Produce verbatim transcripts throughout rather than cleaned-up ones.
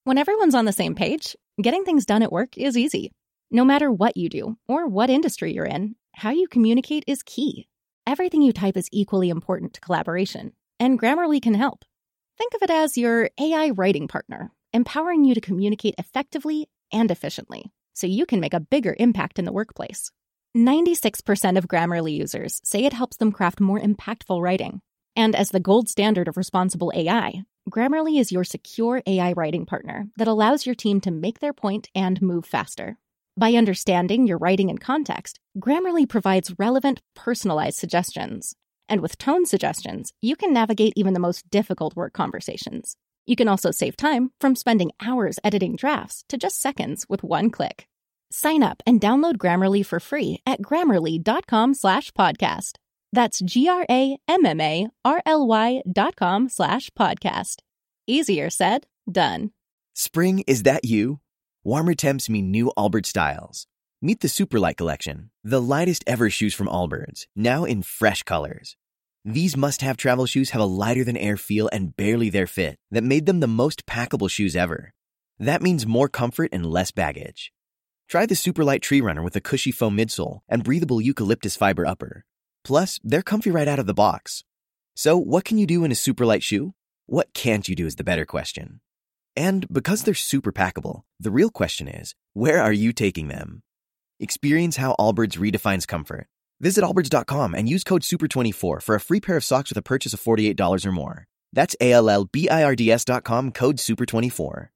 When everyone's on the same page, getting things done at work is easy. No matter what you do or what industry you're in, how you communicate is key. Everything you type is equally important to collaboration, and Grammarly can help. Think of it as your A I writing partner, empowering you to communicate effectively and efficiently, so you can make a bigger impact in the workplace. ninety-six percent of Grammarly users say it helps them craft more impactful writing. And as the gold standard of responsible A I, Grammarly is your secure A I writing partner that allows your team to make their point and move faster. By understanding your writing and context, Grammarly provides relevant, personalized suggestions. And with tone suggestions, you can navigate even the most difficult work conversations. You can also save time from spending hours editing drafts to just seconds with one click. Sign up and download Grammarly for free at grammarly.com slash podcast. That's G-R-A-M-M-A-R-L-Y dot com slash podcast. Easier said, done. Spring, is that you? Warmer temps mean new Allbirds styles. Meet the Superlight Collection, the lightest ever shoes from Allbirds, now in fresh colors. These must-have travel shoes have a lighter-than-air feel and barely their fit that made them the most packable shoes ever. That means more comfort and less baggage. Try the Superlight Tree Runner with a cushy foam midsole and breathable eucalyptus fiber upper. Plus, they're comfy right out of the box. So, what can you do in a Superlight shoe? What can't you do is the better question. And because they're super packable, the real question is, where are you taking them? Experience how Allbirds redefines comfort. Visit allbirds dot com and use code super twenty-four for a free pair of socks with a purchase of forty-eight dollars or more. That's A L L B I R D S dot com, code super twenty-four.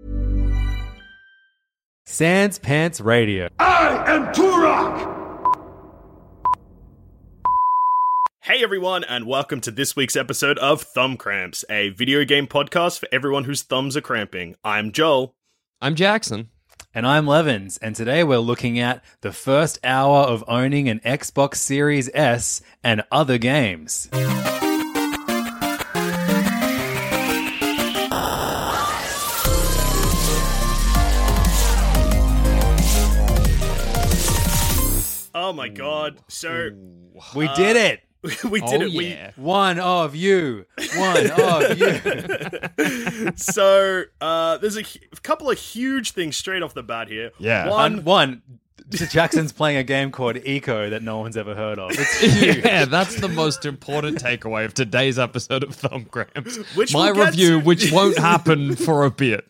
Sans Pants Radio. I am Turok! Hey everyone, and welcome to this week's episode of Thumb Cramps, a video game podcast for everyone whose thumbs are cramping. I'm Joel. I'm Jackson. And I'm Levins, and today we're looking at the first hour of owning an Xbox Series S and other games. Oh my god, so... We uh, did it! we did oh, it. Yeah. We one of you. One of you. So, uh, there's a, a couple of huge things straight off the bat here. Yeah. One, One, Jackson's playing a game called Eco that no one's ever heard of. It's you. Yeah, that's the most important takeaway of today's episode of Thumb Cramps. Which My we'll get review, to. which won't happen for a bit.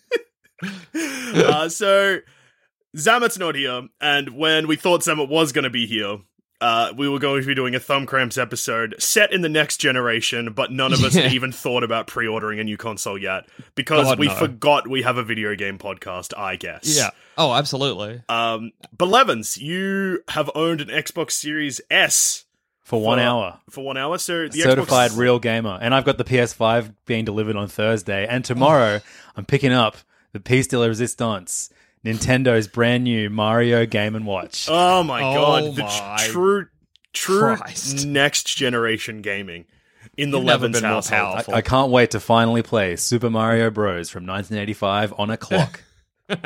uh, so, Zamet's not here, and when we thought Zamet was going to be here, uh, we were going to be doing a Thumb Cramps episode set in the next generation, but none of us Yeah. had even thought about pre-ordering a new console yet, because God, we no. forgot we have a video game podcast, I guess. Yeah. Oh, absolutely. Um, but Levins, you have owned an Xbox Series S For one for- hour. For one hour, so the Certified Xbox... real gamer. And I've got the P S five being delivered on Thursday. And tomorrow, I'm picking up the piece de la resistance, Nintendo's brand new Mario Game and Watch. Oh my Oh god, the my tr- true, true Christ. next generation gaming in the You've never Levins been more household. powerful. I, I can't wait to finally play Super Mario Bros. From nineteen eighty-five on a clock. I,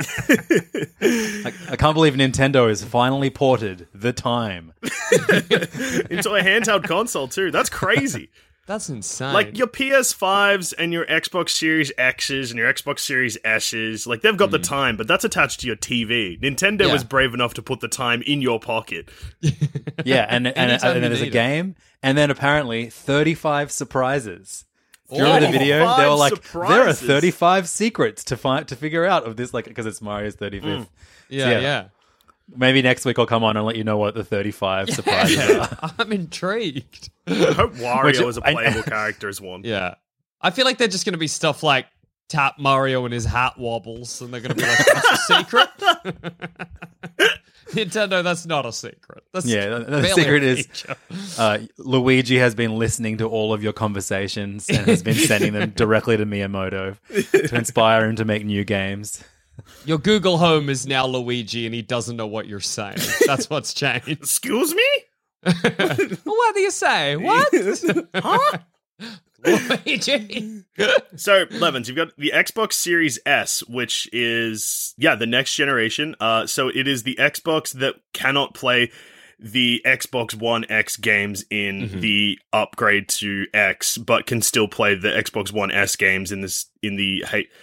I can't believe Nintendo has finally ported The Time. Into a handheld console too. That's crazy. That's insane. Like your P S fives and your Xbox Series X's and your Xbox Series S's, like they've got the time, but that's attached to your T V. Nintendo Yeah. was brave enough to put the time in your pocket. Yeah, and and, and, Anytime then you there's a need it. game, and then apparently thirty-five surprises. During the video, they were thirty-five like, "There are surprises. thirty-five secrets to find to figure out of this," like because it's Mario's thirty-fifth. yeah, yeah. yeah. Maybe next week I'll come on and let you know what the thirty-five surprises are. I'm intrigued. I hope Wario Which- as a I- playable character is one. Yeah. I feel like they're just going to be stuff like tap Mario and his hat wobbles, and they're going to be like, that's a secret? Nintendo, that's not a secret. That's Yeah, the, the barely a secret is feature. uh, Luigi has been listening to all of your conversations and has been sending them directly to Miyamoto to inspire him to make new games. Your Google Home is now Luigi, and he doesn't know what you're saying. That's what's changed. Excuse me? What do you say? What? Huh? Luigi? So, Levins, you've got the Xbox Series S, which is, yeah, the next generation. Uh, so it is the Xbox that cannot play the Xbox One X games in Mm-hmm. the upgrade to X, but can still play the Xbox One S games in this in the hey,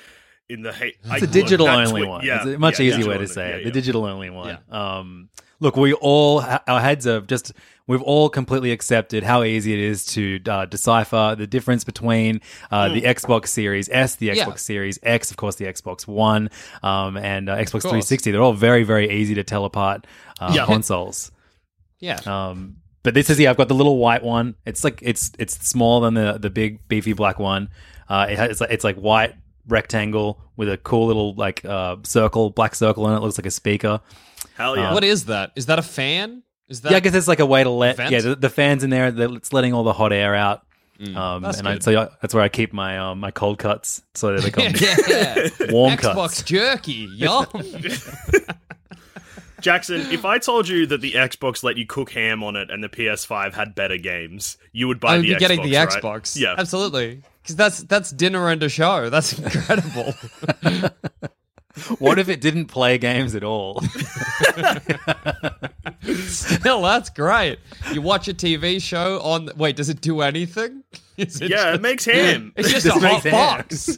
in the hate. It's a digital only one. Yeah, it's a much yeah, easier way to only. say yeah, it. yeah. The digital only one. Um, look, we all our heads are just we've all completely accepted how easy it is to uh, decipher the difference between uh, Hmm. the Xbox Series S, the Xbox Yeah. Series X, of course, the Xbox One, um, and uh, Xbox course. three sixty. They're all very, very easy to tell apart uh, Yeah. consoles. Yeah. Um, but this is yeah, I've got the little white one. It's like it's it's smaller than the the big beefy black one. Uh, it has, it's like it's like white rectangle with a cool little like uh circle, black circle in it. It looks like a speaker. Hell yeah. What is that? Is that a fan? Is that Yeah, I guess it's like a way to let vent? yeah the, the fans in there. they're- It's letting all the hot air out. um, that's and I, good. so I, that's where I keep my um, my cold cuts so they become yeah. warm Xbox cuts. jerky, yum. Jackson, if I told you that the Xbox let you cook ham on it and the P S five had better games, you would buy I would the be getting Xbox, the right? Xbox. Yeah. Absolutely. Because that's that's dinner and a show. That's incredible. What if it didn't play games at all? Still, that's great. You watch a T V show on. Wait, does it do anything? Is it Yeah, it just- makes ham. It's just This a hot makes ham. box.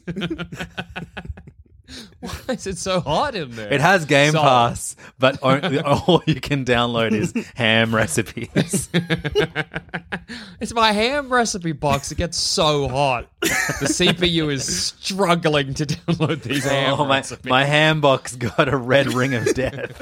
Why is it so hot in there? It has Game So- Pass, but only, all you can download is ham recipes. It's my ham recipe box. It gets so hot. The C P U is struggling to download these ham Oh, my, recipes. my ham box got a red ring of death.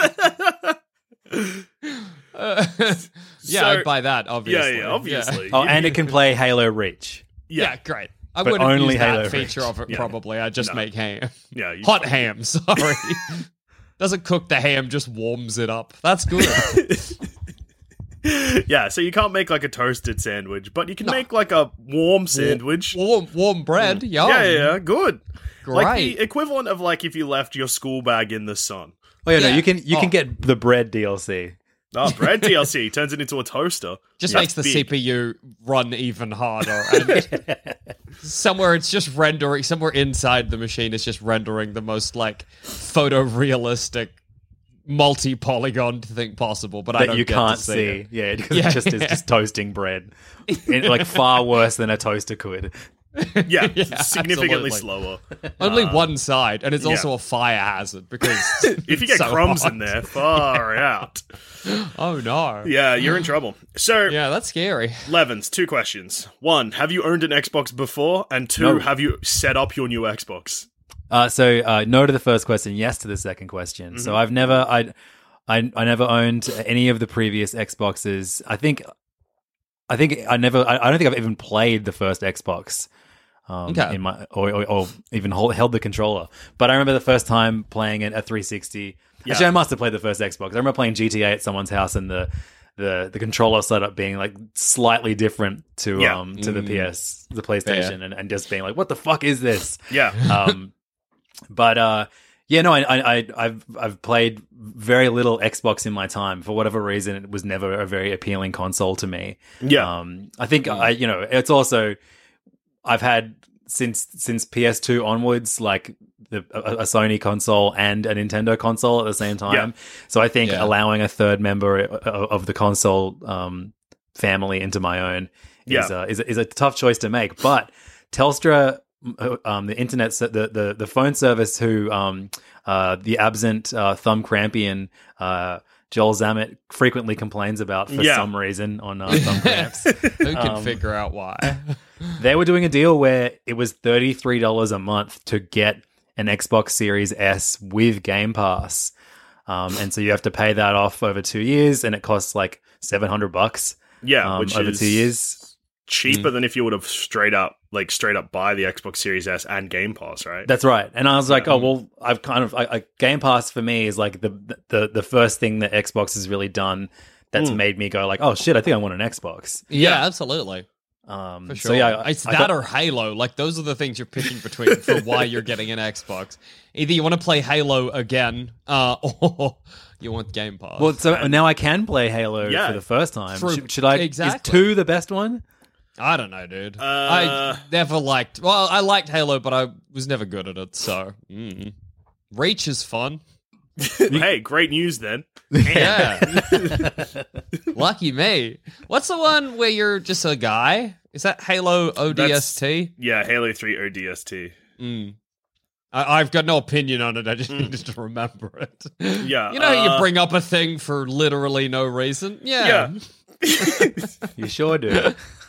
Uh, yeah, So- I'd buy that, obviously. Yeah, yeah, obviously. Oh, and it can play Halo Reach. Yeah, yeah great. I But wouldn't only use that Halo feature Reach. of it, Yeah. probably. I'd just No. make ham. Yeah, you Hot fucking- ham, sorry. Doesn't cook the ham, just warms it up. That's good. Yeah, so you can't make like a toasted sandwich, but you can make like a warm sandwich. warm, warm bread. Yum. Yeah, yeah, yeah, good. Like Great. the equivalent of like if you left your school bag in the sun. Oh yeah, no, Yeah. you can you Oh. can get the bread D L C. Oh, bread D L C turns it into a toaster. Just That's makes the big. C P U run even harder. And somewhere it's just rendering, somewhere inside the machine it's just rendering the most like photorealistic multi-polygon thing possible, but I That don't you get can't to see. see. it. Yeah, because Yeah, it just yeah. is just toasting bread. It, like far worse than a toaster could. Yeah, Yeah, significantly absolutely. slower. Only one side, and it's yeah. also a fire hazard because If you get so crumbs hot. in there, far out. Oh no. Yeah, you're in trouble. So, Yeah, that's scary. Levins, two questions. One, have you owned an Xbox before? And two, No. have you set up your new Xbox? Uh, so uh, no to the first question, yes to the second question. Mm-hmm. So I've never I, I I never owned any of the previous Xboxes. I think I think I never I, I don't think I've even played the first Xbox. Um, Okay. in my or, or, or even hold, held the controller. But I remember the first time playing it at three sixty. Yeah. Actually, I must have played the first Xbox. I remember playing G T A at someone's house and the the, the controller setup being like slightly different to Yeah. um to the P S, the PlayStation, and, and just being like, what the fuck is this? Yeah. Um, but uh, yeah, no, I, I, I, I've I've played very little Xbox in my time. For whatever reason, it was never a very appealing console to me. Yeah. Um, I think I, you know, it's also I've had since since P S two onwards, like the, a, a Sony console and a Nintendo console at the same time. Yeah. So I think Yeah. allowing a third member of of the console um, family into my own is Yeah. uh, is, a- is a tough choice to make. But Telstra, um, the internet, se- the, the the phone service, who um, uh, the absent uh, thumb crampian uh, Joel Zammett frequently complains about for Yeah. some reason on uh, thumb cramps. Who can Um, figure out why? They were doing a deal where it was thirty-three dollars a month to get an Xbox Series S with Game Pass. Um, and so you have to pay that off over two years, and it costs like seven hundred bucks Yeah, um, which over is two years. cheaper than if you would have straight up, like straight up buy the Xbox Series S and Game Pass, right? That's right. And I was like, oh, well, I've kind of, I, I, Game Pass for me is like the, the, the first thing that Xbox has really done that's Mm. made me go like, oh shit, I think I want an Xbox. Yeah, absolutely. Um, For sure. So yeah, I- it's I that got- or Halo. Like, those are the things you're picking between for why you're getting an Xbox. Either you want to play Halo again, uh, or you want Game Pass. well, so now I can play Halo Yeah. for the first time. True. Should, should I? Exactly. Is two the best one? I don't know, dude. Uh, I never liked. Well, I liked Halo, but I was never good at it. So, mm. Reach is fun. Hey, great news then. Yeah. Lucky me. What's the one where you're just a guy? Is that Halo O D S T? Yeah, Halo three O D S T. Mm. I- I've got no opinion on it. I just needed to remember it. Yeah, You know how uh, you bring up a thing for literally no reason? Yeah. Yeah. You sure do.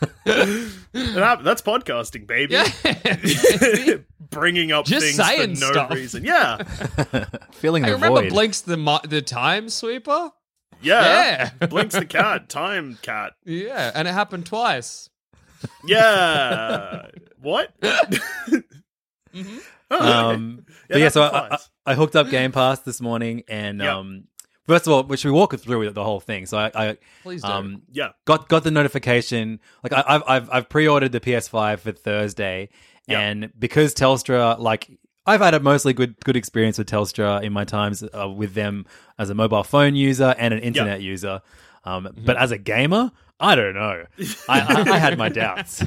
That- that's podcasting, baby. Yeah. Bringing up Just things for saying no stuff. reason. Yeah. Feeling I the remember void. Blink's the mo- the time sweeper. Yeah. Yeah. Blinks the cat. Time cat. Yeah, and it happened twice. Yeah. What? Mhm. Oh, Um, okay. but yeah, so that I, I, applies. I hooked up Game Pass this morning, and Yep. um, first of all, we should walk through the whole thing. So I, I Please do. um, Yeah. got got the notification. Like I, I've I've I've pre-ordered the P S five for Thursday, Yeah. and because Telstra, like I've had a mostly good good experience with Telstra in my times uh, with them as a mobile phone user and an internet user. Um, But as a gamer, I don't know. I, I, I had my doubts.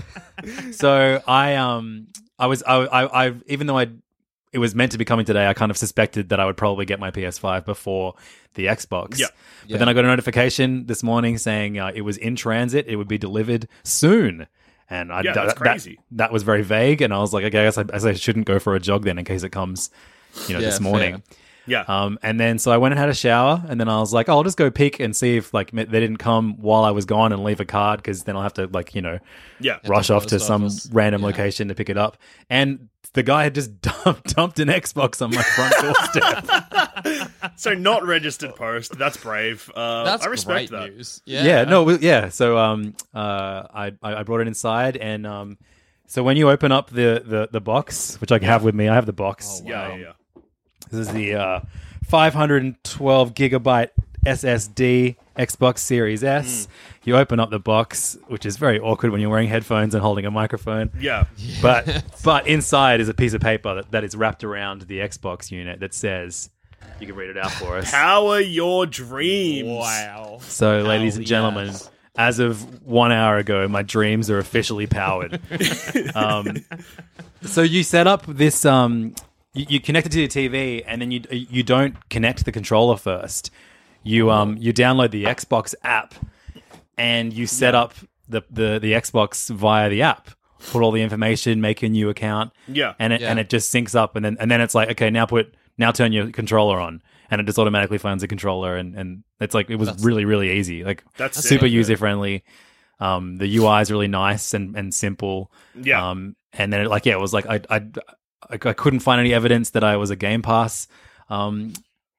So I um I was I I, I even though I it was meant to be coming today, I kind of suspected that I would probably get my P S five before the Xbox. Yeah. But then I got a notification this morning saying uh, it was in transit. It would be delivered soon. And I, Yeah, that, that's crazy. That, that was very vague. And I was like, okay, I guess I, I guess I shouldn't go for a jog then in case it comes, you know, Yeah, this morning. fair. Yeah. Um, and then so I went and had a shower, and then I was like, oh, I'll just go peek and see if like they didn't come while I was gone and leave a card, because then I'll have to like you know Yeah. rush the off to post some office. random Yeah. location to pick it up. And the guy had just dumped, dumped an Xbox on my front doorstep. So not registered post. That's brave. Uh, That's I respect great that. news. yeah. Yeah. no, we- yeah. So um, uh, I I brought it inside, and um, so when you open up the the the box, which I have with me, I have the box. Yeah, Um, yeah, yeah. This is the uh, five hundred twelve gigabyte S S D Xbox Series S. You open up the box, which is very awkward when you're wearing headphones and holding a microphone. Yeah. But but inside is a piece of paper that, that is wrapped around the Xbox unit that says, you can read it out for us. Power your dreams. Wow. So, ladies and yes. gentlemen, as of one hour ago, my dreams are officially powered. um, so you set up this. Um, you, you connect it to your T V, and then you you don't connect the controller first. You um you download the Xbox app, and you set up the, the, the Xbox via the app. Put all the information, make a new account, Yeah. and it Yeah. and it just syncs up, and then and then it's like, okay, now put now turn your controller on, and it just automatically finds a controller, and, and it's like it was That's- really really easy, like That's super sick. user friendly. Um, the U I is really nice and, and simple. Yeah. Um, and then it, like yeah, it was like I I I I couldn't find any evidence that I was a Game Pass um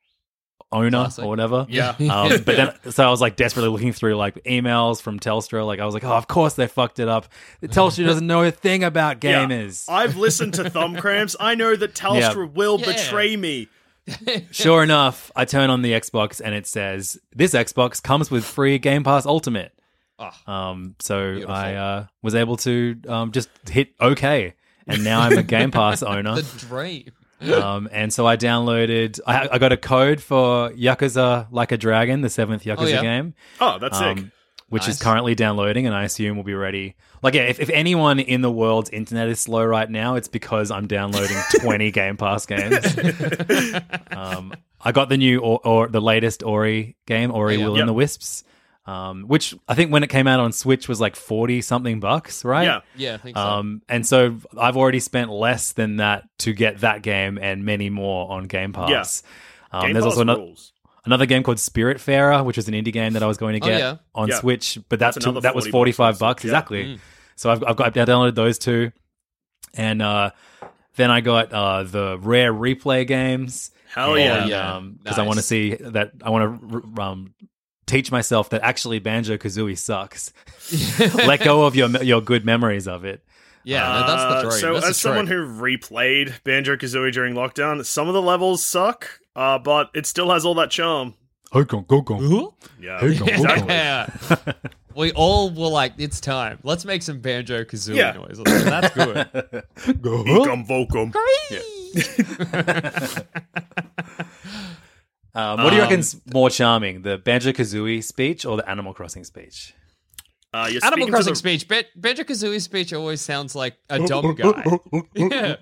owner Classic. or whatever. Yeah. Um, but then, so I was like desperately looking through like emails from Telstra. Like I was like, oh, of course they fucked it up. Telstra doesn't know a thing about Yeah. gamers. I've listened to Thumb Cramps. I know that Telstra Yeah. will Yeah. betray me. Sure enough, I turn on the Xbox and it says this Xbox comes with free Game Pass Ultimate. Oh, Um, so Beautiful. I uh, was able to um, just hit OK, and now I'm a Game Pass owner. the dream. Um, and so I downloaded. I, I got a code for Yakuza Like a Dragon, the seventh Yakuza yeah. game. Oh, that's sick. um, which Nice. is currently downloading, and I assume will be ready. Like, yeah, if, if anyone in the world's internet is slow right now, it's because I'm downloading twenty Game Pass games. um, I got the new or, or the latest Ori game, Ori Oh, yeah. Will Yep. and the Wisps, um, which I think when it came out on Switch was like forty something bucks, right? Yeah. Yeah, I think so. Um, and so I've already spent less than that to get that game and many more on Game Pass. Um, Game there's Pass also another, rules. another game called Spiritfarer, which was an indie game that I was going to Oh, get yeah. on Yeah. Switch, but that That's took- another that was forty bucks forty-five also. bucks Yeah. exactly. Mm. So I've, I've got I downloaded those two, and uh, then I got uh, the Rare Replay games. Hell and, yeah. yeah. because I want to Nice. see that I want to um, teach myself that actually Banjo Kazooie sucks. Let go of your your good memories of it. yeah, no, that's the Uh, dream. So, that's as the someone trick. who replayed Banjo Kazooie during lockdown, some of the levels suck, uh, but it still has all that charm. Go go go go. Yeah, Hey, go, go, go. exactly. Yeah. We all were like, it's time. Let's make some Banjo Kazooie Yeah. noises. That's good. Go. Ekum vokum. Um, what do you Um, reckon's more charming, the Banjo Kazooie speech or the Animal Crossing speech? Uh, you're Animal speaking to Crossing the- speech. Ban- Banjo Kazooie speech always sounds like a dumb guy. Yeah.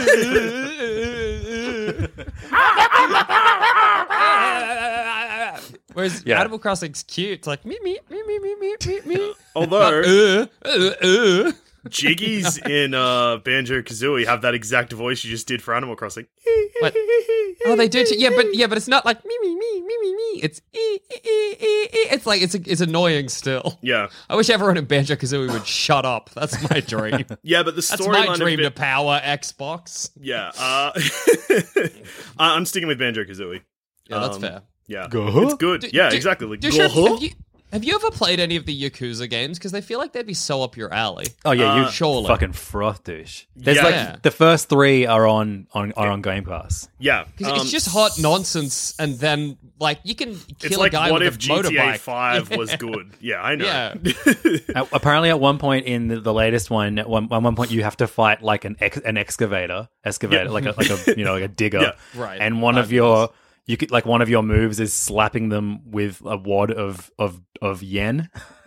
Whereas Yeah. Animal Crossing's cute. It's like me, me, me, me, me, me, me, me. Although, Uh, uh, uh. Jiggies in uh, Banjo-Kazooie have that exact voice you just did for Animal Crossing. What? Oh, they do. Too. Yeah, but yeah, but it's not like me, me, me, me, me, me. It's e, e, e, e, e. It's like it's it's annoying still. Yeah, I wish everyone in Banjo-Kazooie would shut up. That's my dream. yeah, but the That's storyline. my dream bit- to power Xbox. Yeah, uh, I'm sticking with Banjo-Kazooie. Yeah, that's Um, fair. Yeah, Go-huh? it's good. Do- yeah, do- exactly. Like, do you- go-huh? have, you, have you ever played any of the Yakuza games? Because they feel like they'd be so up your alley. Oh yeah, you Uh, surely. fucking froth douche. There's Yeah. like Yeah. the first three are on on are on Game Pass. Yeah, Because um, it's just hot nonsense, and then like you can kill It's like a guy what with if a G T A motorbike. Five Yeah. was good? Yeah, I know. Yeah. At- apparently, at one point in the, the latest one, at one, at one point you have to fight like an ex, an excavator, excavator, Yeah. like a like a you know like a digger, Yeah. Right. And one of Fabulous. your you could like one of your moves is slapping them with a wad of of of yen.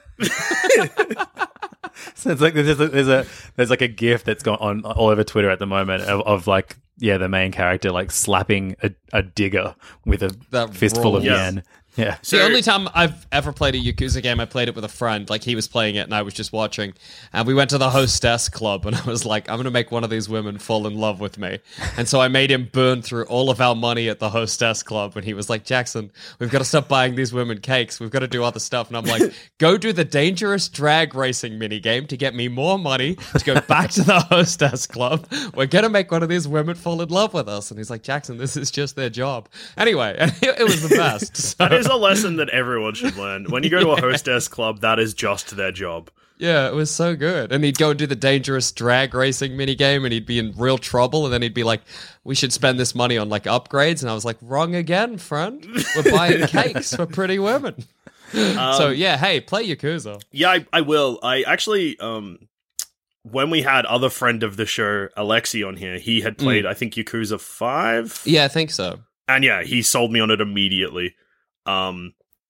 So it's like there's a, there's a there's like a gif that's gone on all over Twitter at the moment of, of like yeah the main character like slapping a, a digger with a That fistful of rules. yen. Yeah. So- the only time I've ever played a Yakuza game, I played it with a friend. Like, he was playing it and I was just watching. And we went to the hostess club and I was like, I'm going to make one of these women fall in love with me. And so I made him burn through all of our money at the hostess club. And he was like, Jackson, we've got to stop buying these women cakes. We've got to do other stuff. And I'm like, go do the dangerous drag racing minigame to get me more money to go back to the hostess club. We're going to make one of these women fall in love with us. And he's like, Jackson, this is just their job. Anyway, it, it was the best. So- That is a lesson that everyone should learn. When you go to a hostess club, that is just their job. Yeah, it was so good. And he'd go and do the dangerous drag racing minigame and he'd be in real trouble. And then he'd be like, we should spend this money on like upgrades. And I was like, wrong again, friend. We're buying cakes for pretty women. so yeah, hey, play Yakuza. Yeah, I, I will. I actually, um, when we had other friend of the show, Alexi, on here, he had played, I think, Yakuza five. Yeah, I think so. And yeah, he sold me on it immediately. Um,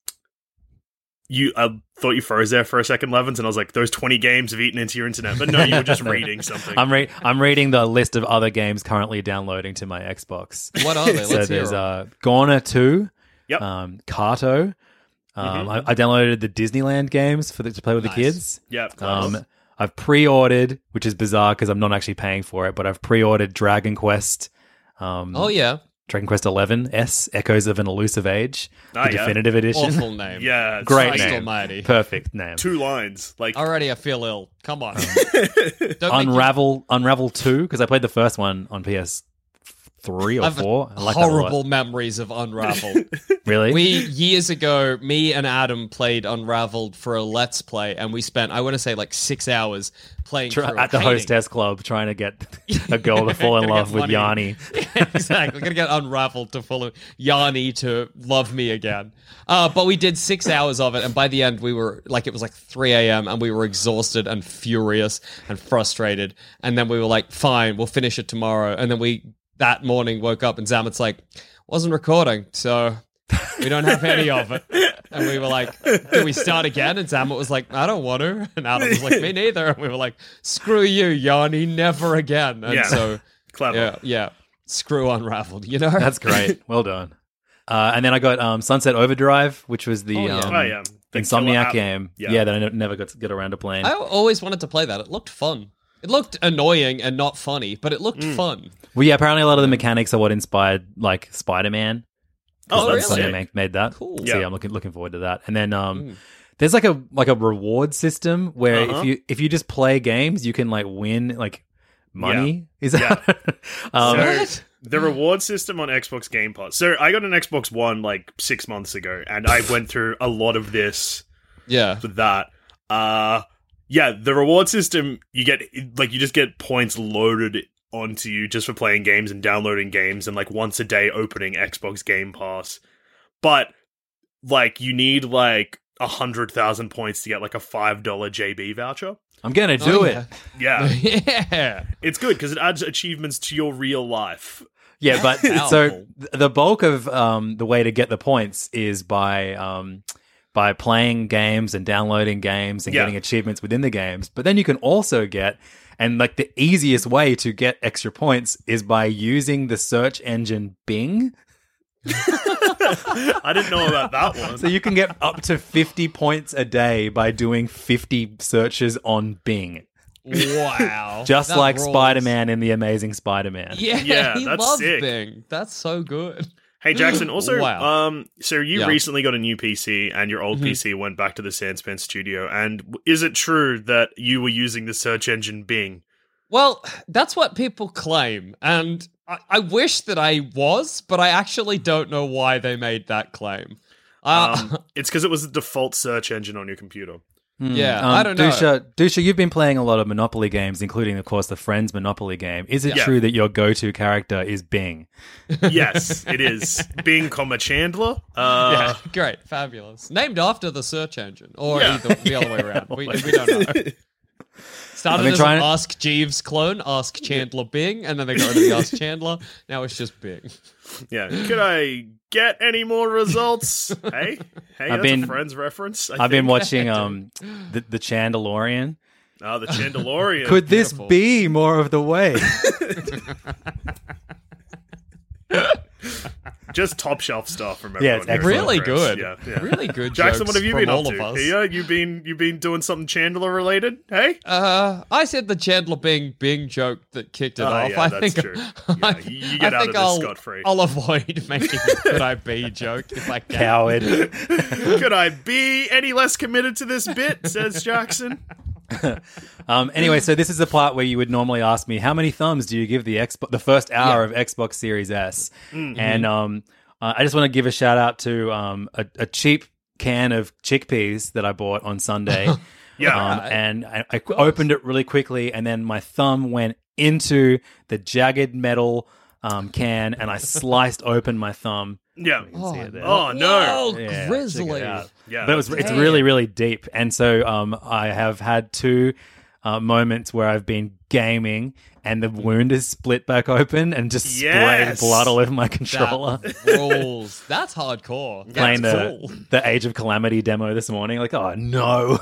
you, I thought you froze there for a second, Levins, and I was like, those twenty games have eaten into your internet. But no, you were just reading something. I'm re- I'm reading the list of other games currently downloading to my Xbox. What are they? Let's so hear there's 'em. uh, Gorna two, Yep. um, Kato. Um, Mhm. I, I downloaded the Disneyland games for the, to play with Nice. the kids. Yeah. Um, I've pre-ordered, which is bizarre because I'm not actually paying for it, but I've pre-ordered Dragon Quest. Um, Oh, yeah. Dragon Quest eleven S, Echoes of an Elusive Age, Ah, the yeah. definitive edition. Awful name. yeah. it's Great like Christ name. almighty. Perfect name. Two lines. Like, Already I feel ill. Come on. Don't make you- Unravel, Unravel two, because I played the first one on P S three or I've four. I like that a lot. horrible memories of Unravel. Really? We, years ago, me and Adam played Unraveled for a Let's Play, and we spent, I want to say, like six hours playing Try- through at the hating. hostess club trying to get a girl to fall in Gotta love get with money. Yanni. Yeah, exactly. Gonna get Unraveled to follow Yanni to love me again. Uh, but we did six hours of it, and by the end, we were like, it was like three a.m., and we were exhausted and furious and frustrated. And then we were like, fine, we'll finish it tomorrow. And then we, that morning, woke up, and Zamet's like, wasn't recording, so we don't have any of it. And we were like, do we start again? And Zamet was like, I don't want to. And Adam was like, me neither. And we were like, screw you, Yanni, never again. And Yeah. so, clever. yeah, yeah, screw Unraveled, you know? That's great. Well done. Uh, and then I got um, Sunset Overdrive, which was the Oh, yeah. um, Oh, yeah. The killer Insomniac app. game. Yeah. Yeah. that I ne- never got to get around to playing. I always wanted to play that. It looked fun. It looked annoying and not funny, but it looked Mm. fun. Well, yeah, apparently a lot of the mechanics are what inspired like Spider-Man. Oh, that's really? Sony made, made that. Cool. So Yeah. yeah, I'm looking looking forward to that. And then um, Mm. there's like a like a reward system where Uh-huh. if you if you just play games, you can like win like money. Is that? um, So, What? the reward system on Xbox Game Pass. So I got an Xbox One like six months ago, and I went through a lot of this Yeah. with that. Uh, yeah, the reward system, you get like you just get points loaded onto you just for playing games and downloading games, and like once a day opening Xbox Game Pass. But like you need like a hundred thousand points to get like a five dollar J B voucher. I'm gonna do Oh, it. yeah. Yeah, Yeah. it's good because it adds achievements to your real life. Yeah, but Powerful. so th- the bulk of um, the way to get the points is by um, by playing games and downloading games and Yeah. getting achievements within the games. But then you can also get, and like the easiest way to get extra points is by using the search engine Bing. I didn't know about that one. So you can get up to fifty points a day by doing fifty searches on Bing. Wow. Just That like rules. Spider-Man in The Amazing Spider-Man. Yeah, Yeah, he that's loves sick. Bing. That's so good. Hey Jackson, also, Wow. um, so you Yeah. recently got a new P C, and your old P C went back to the Sandspan studio. And w- is it true that you were using the search engine Bing? Well, that's what people claim, and I, I wish that I was, but I actually don't know why they made that claim. Uh, Um, it's because it was the default search engine on your computer. yeah, Um, I don't know. Dusha, Dusha, you've been playing a lot of Monopoly games, including, of course, the Friends Monopoly game. Is it Yeah. true that your go-to character is Bing? Yes, it is Bing, comma Chandler. Uh, Yeah, great, fabulous. Named after the search engine, or Yeah. either the other way around. We, we don't know. Started been as trying an to- Ask Jeeves clone, Ask Chandler Bing, and then they got rid of the Ask Chandler. Now it's just Bing. Yeah. Could I get any more results? hey, hey, that's been- a Friends reference. I I've been think. watching um the, the Chandelorian. Oh, the Chandelorian. Could this Beautiful. be more of the way? Just top shelf stuff from Yeah, everyone. it's here. excellent. Really Friends. good. Yeah, yeah. Really good Jackson, jokes what have you from been up all to? of us. Here, you been you been doing something Chandler related? Hey, Uh, I said the Chandler Bing Bing joke that kicked it Oh, off. yeah, I that's think true. I, Yeah, you- you get I out think of this I'll, scot-free. I'll avoid making a could I be joke if I can. Coward. could I be any less committed to this bit? Says Jackson. Um, anyway, so this is the part where you would normally ask me, how many thumbs do you give the Xbox, the first hour of Xbox Series S? Mm-hmm. And um, uh, I just want to give a shout out to um, a, a cheap can of chickpeas that I bought on Sunday. Yeah. Um, and I, I opened it really quickly, and then my thumb went into the jagged metal um, can, and I sliced open my thumb. Yeah. Oh, See it there. Oh, no. Whoa, Yeah, check it grizzly. out. Yeah. But it was, it's really, really deep. And so um, I have had two uh, moments where I've been gaming and the wound is split back open and just Yes. sprayed blood all over my controller. That rules. That's hardcore. Playing That's the, cool. the Age of Calamity demo this morning. Like, oh, no.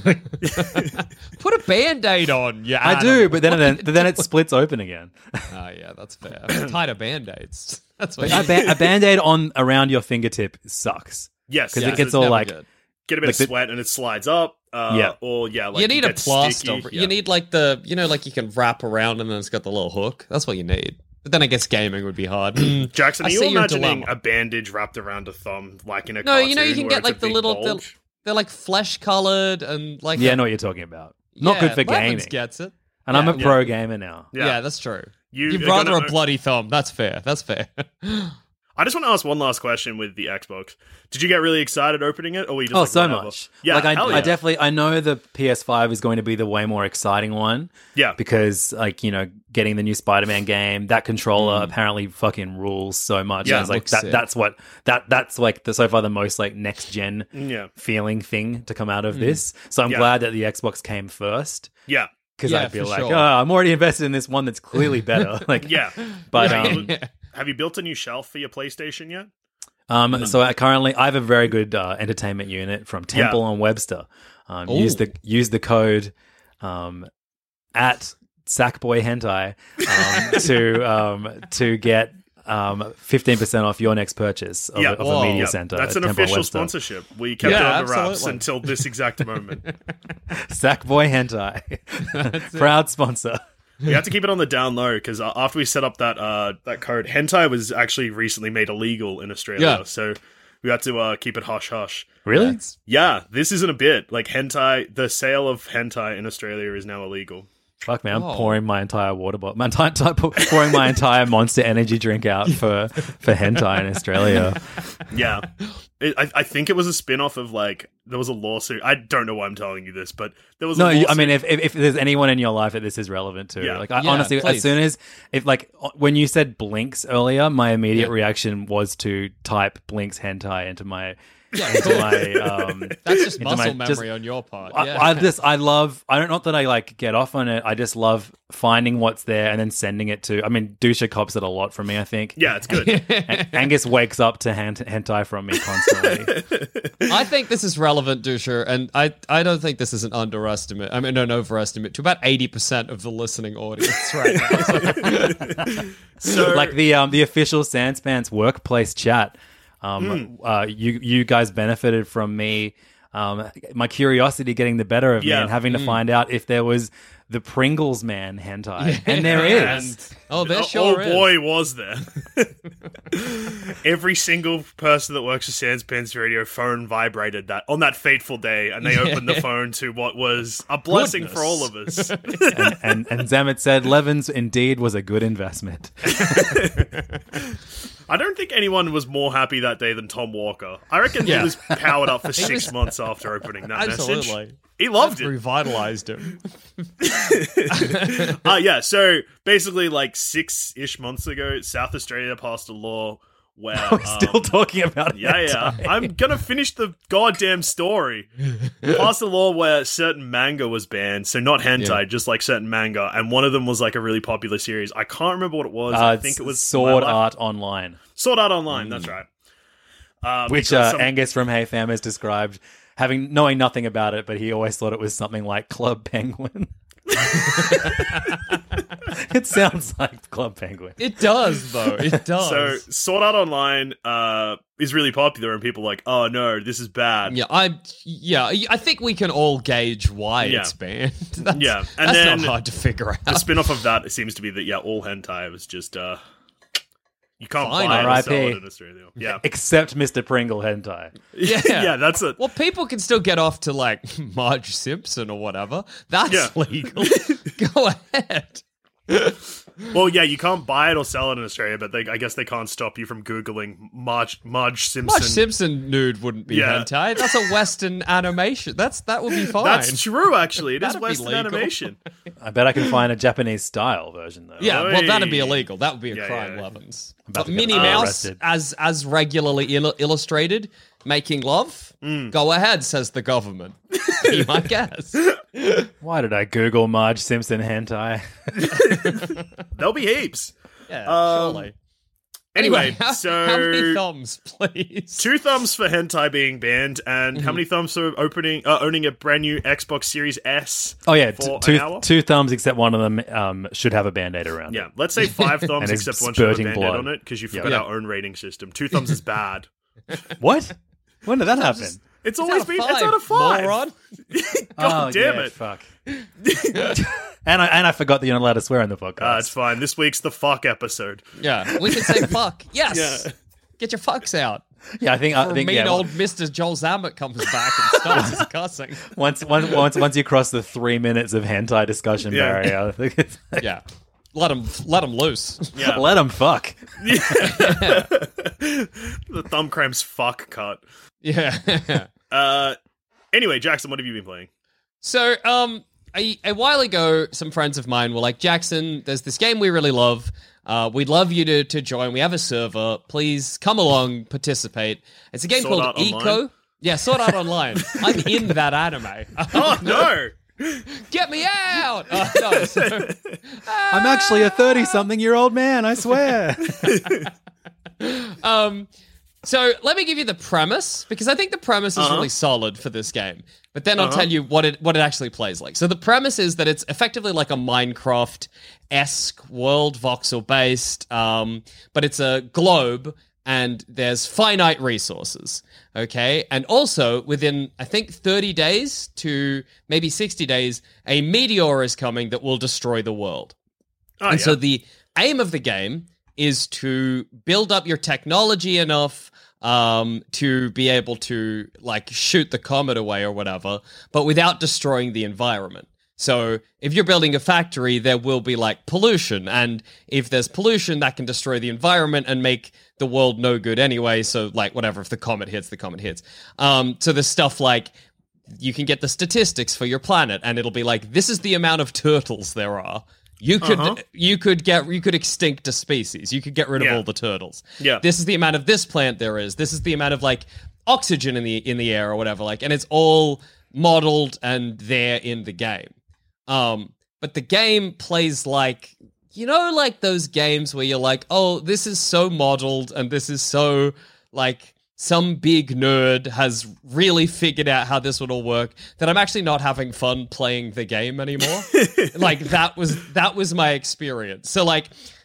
Put a band-aid on. Yeah, I do, but then, then, then it splits open again. Oh, yeah, that's fair. Tighter band-aids. That's what a, you ba- a Band-Aid on around your fingertip sucks. Yes. 'Cause yes, it gets it's all never like... good. get a bit like of the- sweat and it slides up. Uh, Yeah. Or yeah, like you need a gets plaster. sticky. Yeah. You need like the, you know, like you can wrap around and then it's got the little hook. That's what you need. But then I guess gaming would be hard. Jackson, I are you see your imagining dilemma. a bandage wrapped around a thumb, like in a No, you know, you cartoon can where get it's a like the big little, they're, bulge? they're like flesh colored and like. Yeah, a- I know what you're talking about. Not Yeah, good for Levins gaming. gets it. And I'm a Yeah. pro gamer now. Yeah, Yeah. that's true. You- You'd you're rather gonna- a bloody thumb. That's fair. That's fair. I just want to ask one last question with the Xbox. Did you get really excited opening it, or were you just Oh, like, so whatever? much. Yeah, like I, hell yeah. I definitely, I know the P S five is going to be the way more exciting one. Yeah. Because, like, you know, getting the new Spider-Man game, that controller apparently fucking rules so much. Yeah, And it's like looks that. sick. That's what that. That's like the so far the most like next gen Yeah. feeling thing to come out of this. So I'm Yeah. glad that the Xbox came first. Yeah. Because Yeah, I'd be for like, sure. oh, I'm already invested in this one that's clearly better. Like, Yeah. But Have um, you- have you built a new shelf for your PlayStation yet? Um, so I currently I have a very good uh, entertainment unit from Temple Yeah. and Webster. Um, Ooh. use the use the code um, at Sackboy Hentai um, to um, to get um, fifteen percent off your next purchase of, Yeah. a, of Whoa. a media Yeah. center. That's at an Temple official Webster. sponsorship. We kept Yeah, it under wraps absolutely. until this exact moment. Sackboy Hentai, proud sponsor. We had to keep it on the down low because uh, after we set up that uh, that code, hentai was actually recently made illegal in Australia. Yeah. So we had to uh, keep it hush hush. Really? That's- Yeah, this isn't a bit. Like hentai, the sale of hentai in Australia is now illegal. Fuck man, I'm Oh. pouring my entire water bottle, my entire, entire pouring my entire Monster Energy drink out for for hentai in Australia. Yeah. It, I, I think it was a spin-off of, like, there was a lawsuit. I don't know why I'm telling you this, but there was No, a you, lawsuit. I mean, if, if if there's anyone in your life that this is relevant to, Yeah. like, I, Yeah, honestly, please. as soon as if like when you said Blinks earlier, my immediate Yeah. reaction was to type Blinks hentai into my Yeah, into cool. my um. That's just into my- muscle memory just- on your part. I, Yeah. I just I love I don't not that I like get off on it. I just love finding what's there and then sending it to. I mean, Dusha cops it a lot from me. I think. Yeah, it's good. A- Angus wakes up to hent- hentai from me constantly. I think this is relevant, Dusher, and I, I don't think this is an underestimate. I mean, no, an overestimate to about eighty percent of the listening audience right now. So, like the um the official Sanspants workplace chat. Um, uh, you you guys benefited from me, um, my curiosity getting the better of Yeah. me and having to find out if there was the Pringles Man hentai, and there is. And Oh, there oh, sure oh is. boy, was there. Every single person that works for Sanspants Radio phone vibrated that on that fateful day, and they opened the phone to what was a blessing Goodness. for all of us. and, and, and Zamet said Levins indeed was a good investment. I don't think anyone was more happy that day than Tom Walker. I reckon Yeah. he was powered up for six was- months after opening that message. Absolutely. He loved it. Revitalized him. Uh, yeah, so basically, like six-ish months ago, South Australia passed a law where... We're still um, talking about Yeah, yeah. hentai. I'm gonna finish the goddamn story. Passed a law where certain manga was banned, so not hentai, Yeah. just like certain manga, and one of them was like a really popular series. I can't remember what it was. Uh, I think it was Sword My Life- Art Online, Sword Art Online. That's right. Uh, which because uh, some- Angus from Hey Fam has described, having knowing nothing about it, but he always thought it was something like Club Penguin. It sounds like Club Penguin. It does, though. It does. So Sword Art Online uh, is really popular, and people are like, "Oh no, this is bad." yeah, I yeah, I think we can all gauge why Yeah. it's banned. That's, Yeah, and that's then not hard to figure out. The spin-off of that seems to be that yeah, all hentai was just uh, you can't Fine, buy it or R I P. sell it in Australia. Yeah, Except Mister Pringle hentai. Yeah. yeah, that's it. Well, people can still get off to like Marge Simpson or whatever. That's Yeah. legal. Go ahead. Well, yeah, you can't buy it or sell it in Australia, but they, I guess they can't stop you from googling Marge Marge Simpson. Marge Simpson nude wouldn't be Yeah. hentai. That's a Western animation. That's that would be fine. That's true, actually. It is That'd be Western legal. animation. I bet I can find a Japanese style version though. Yeah, well, that'd be Oi. illegal. That would be a Yeah, crime, yeah. Levins. about But to get Minnie uh, Mouse, arrested. as as regularly il- illustrated, making love. Mm. Go ahead, says the government. Be my guess. Why did I Google Marge Simpson hentai? Uh, There'll be heaps. Yeah, Um, surely. Anyway, how, so how many thumbs, please? two thumbs for hentai being banned, and Mm-hmm. how many thumbs for opening uh, owning a brand new Xbox Series S? Oh yeah, for t- an two hour? two thumbs, except one of them um, should have a band-aid around Yeah, it. let's say five thumbs, And it's except one should have a spurting band-aid blood. on it, because you Yeah. forgot Yeah. our own rating system. Two thumbs is bad. What? When did that happen? It's It's always out of been five, it's out of five. moron. God oh, damn yeah, it. Fuck. and I and I forgot that you're not allowed to swear on the podcast. Uh, it's fine. This week's the fuck episode. Yeah, we can say fuck. Yes. Yeah. Get your fucks out. yeah, I think I Or think mean yeah, old Mister Joel Zammett comes back and starts discussing. once once once once you cross the three minutes of hentai discussion Yeah. barrier, I think it's, Yeah. Let him let him loose. Yeah. let them fuck. The thumb cramps fuck cut. Yeah. Uh, anyway, Jackson, what have you been playing? So, um, a, a while ago, some friends of mine were like, Jackson, there's this game we really love. Uh, we'd love you to, to join. We have a server. Please come along, participate. It's a game Sword called Art Online? Eco. Yeah, Sword Art Online. I'm in that anime. Oh, no! Get me out! Uh, no, so, I'm actually a thirty-something-year-old man. I swear. um, so let me give you the premise, because I think the premise is Uh-huh. really solid for this game. But then I'll Uh-huh. tell you what it what it actually plays like. So the premise is that it's effectively like a Minecraft-esque world, voxel-based, um, but it's a globe, and there's finite resources, okay? And also, within, I think, thirty days to maybe sixty days, a meteor is coming that will destroy the world. Oh, And yeah. so the aim of the game is to build up your technology enough um, to be able to, like, shoot the comet away or whatever, but without destroying the environment. So if you're building a factory, there will be, like, pollution. And if there's pollution, that can destroy the environment and make the world no good anyway. So, like, whatever, if the comet hits, the comet hits. Um, so there's stuff like you can get the statistics for your planet, and it'll be like, this is the amount of turtles there are. You could Uh-huh. you could get you could extinct a species. You could get rid of Yeah. all the turtles. Yeah. This is the amount of this plant there is. This is the amount of like oxygen in the in the air or whatever. Like, and it's all modeled and there in the game. Um, but the game plays like, you know, like those games where you're like, oh, this is so modeled and this is so like some big nerd has really figured out how this would all work that I'm actually not having fun playing the game anymore. Like that was that was my experience. So like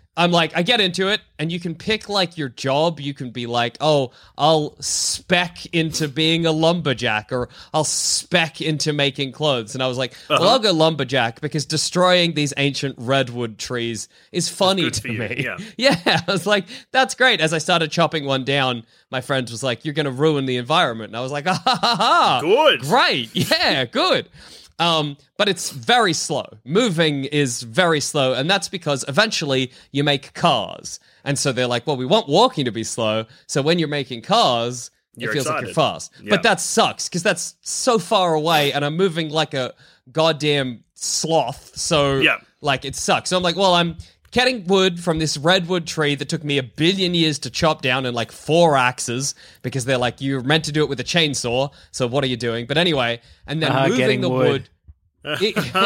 I'm like, I get into it, and you can pick, like, your job. You can be like, oh, I'll spec into being a lumberjack, or I'll spec into making clothes. And I was like, Uh-huh. well, I'll go lumberjack, because destroying these ancient redwood trees is funny good to for you, me. yeah. Yeah, I was like, that's great. As I started chopping one down, my friend was like, you're going to ruin the environment. And I was like, ah, ha, ha, ha. Good. Great. Yeah, good. Um, but it's very slow. Moving is very slow, and that's because eventually you make cars. And so they're like, well, we want walking to be slow, so when you're making cars, You're it feels like excited. you're fast. Yeah. But that sucks, because that's so far away, and I'm moving like a goddamn sloth, so Yeah. like it sucks. So I'm like, well, I'm getting wood from this redwood tree that took me a billion years to chop down in like four axes, because they're like, you're meant to do it with a chainsaw, so what are you doing? But anyway, and then Ah, moving getting the wood. wood.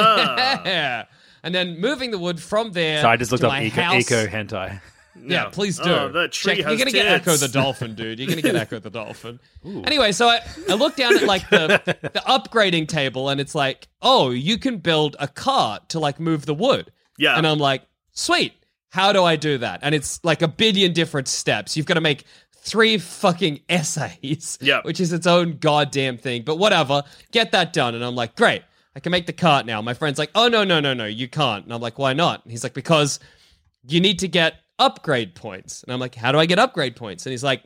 Yeah. And then moving the wood from there. So I just looked to up my eco, house. eco hentai. Yeah, No. please do. Oh, that tree Check- has You're gonna get tits. Echo the dolphin, dude. You're gonna get Echo the dolphin. Anyway, so I, I look down at like the the upgrading table, and it's like, oh, you can build a cart to like move the wood. Yeah. And I'm like, sweet. How do I do that? And it's like a billion different steps. You've got to make three fucking essays, Yeah. which is its own goddamn thing. But whatever, get that done. And I'm like, great, I can make the cart now. My friend's like, oh, no, no, no, no, you can't. And I'm like, why not? And he's like, because you need to get upgrade points. And I'm like, how do I get upgrade points? And he's like,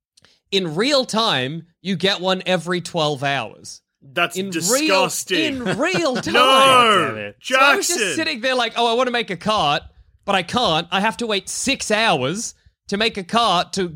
in real time, you get one every twelve hours. That's In disgusting. real, in real time. no, Damn it. So I was Jackson. just sitting there like, oh, I want to make a cart, but I can't. I have to wait six hours to make a cart to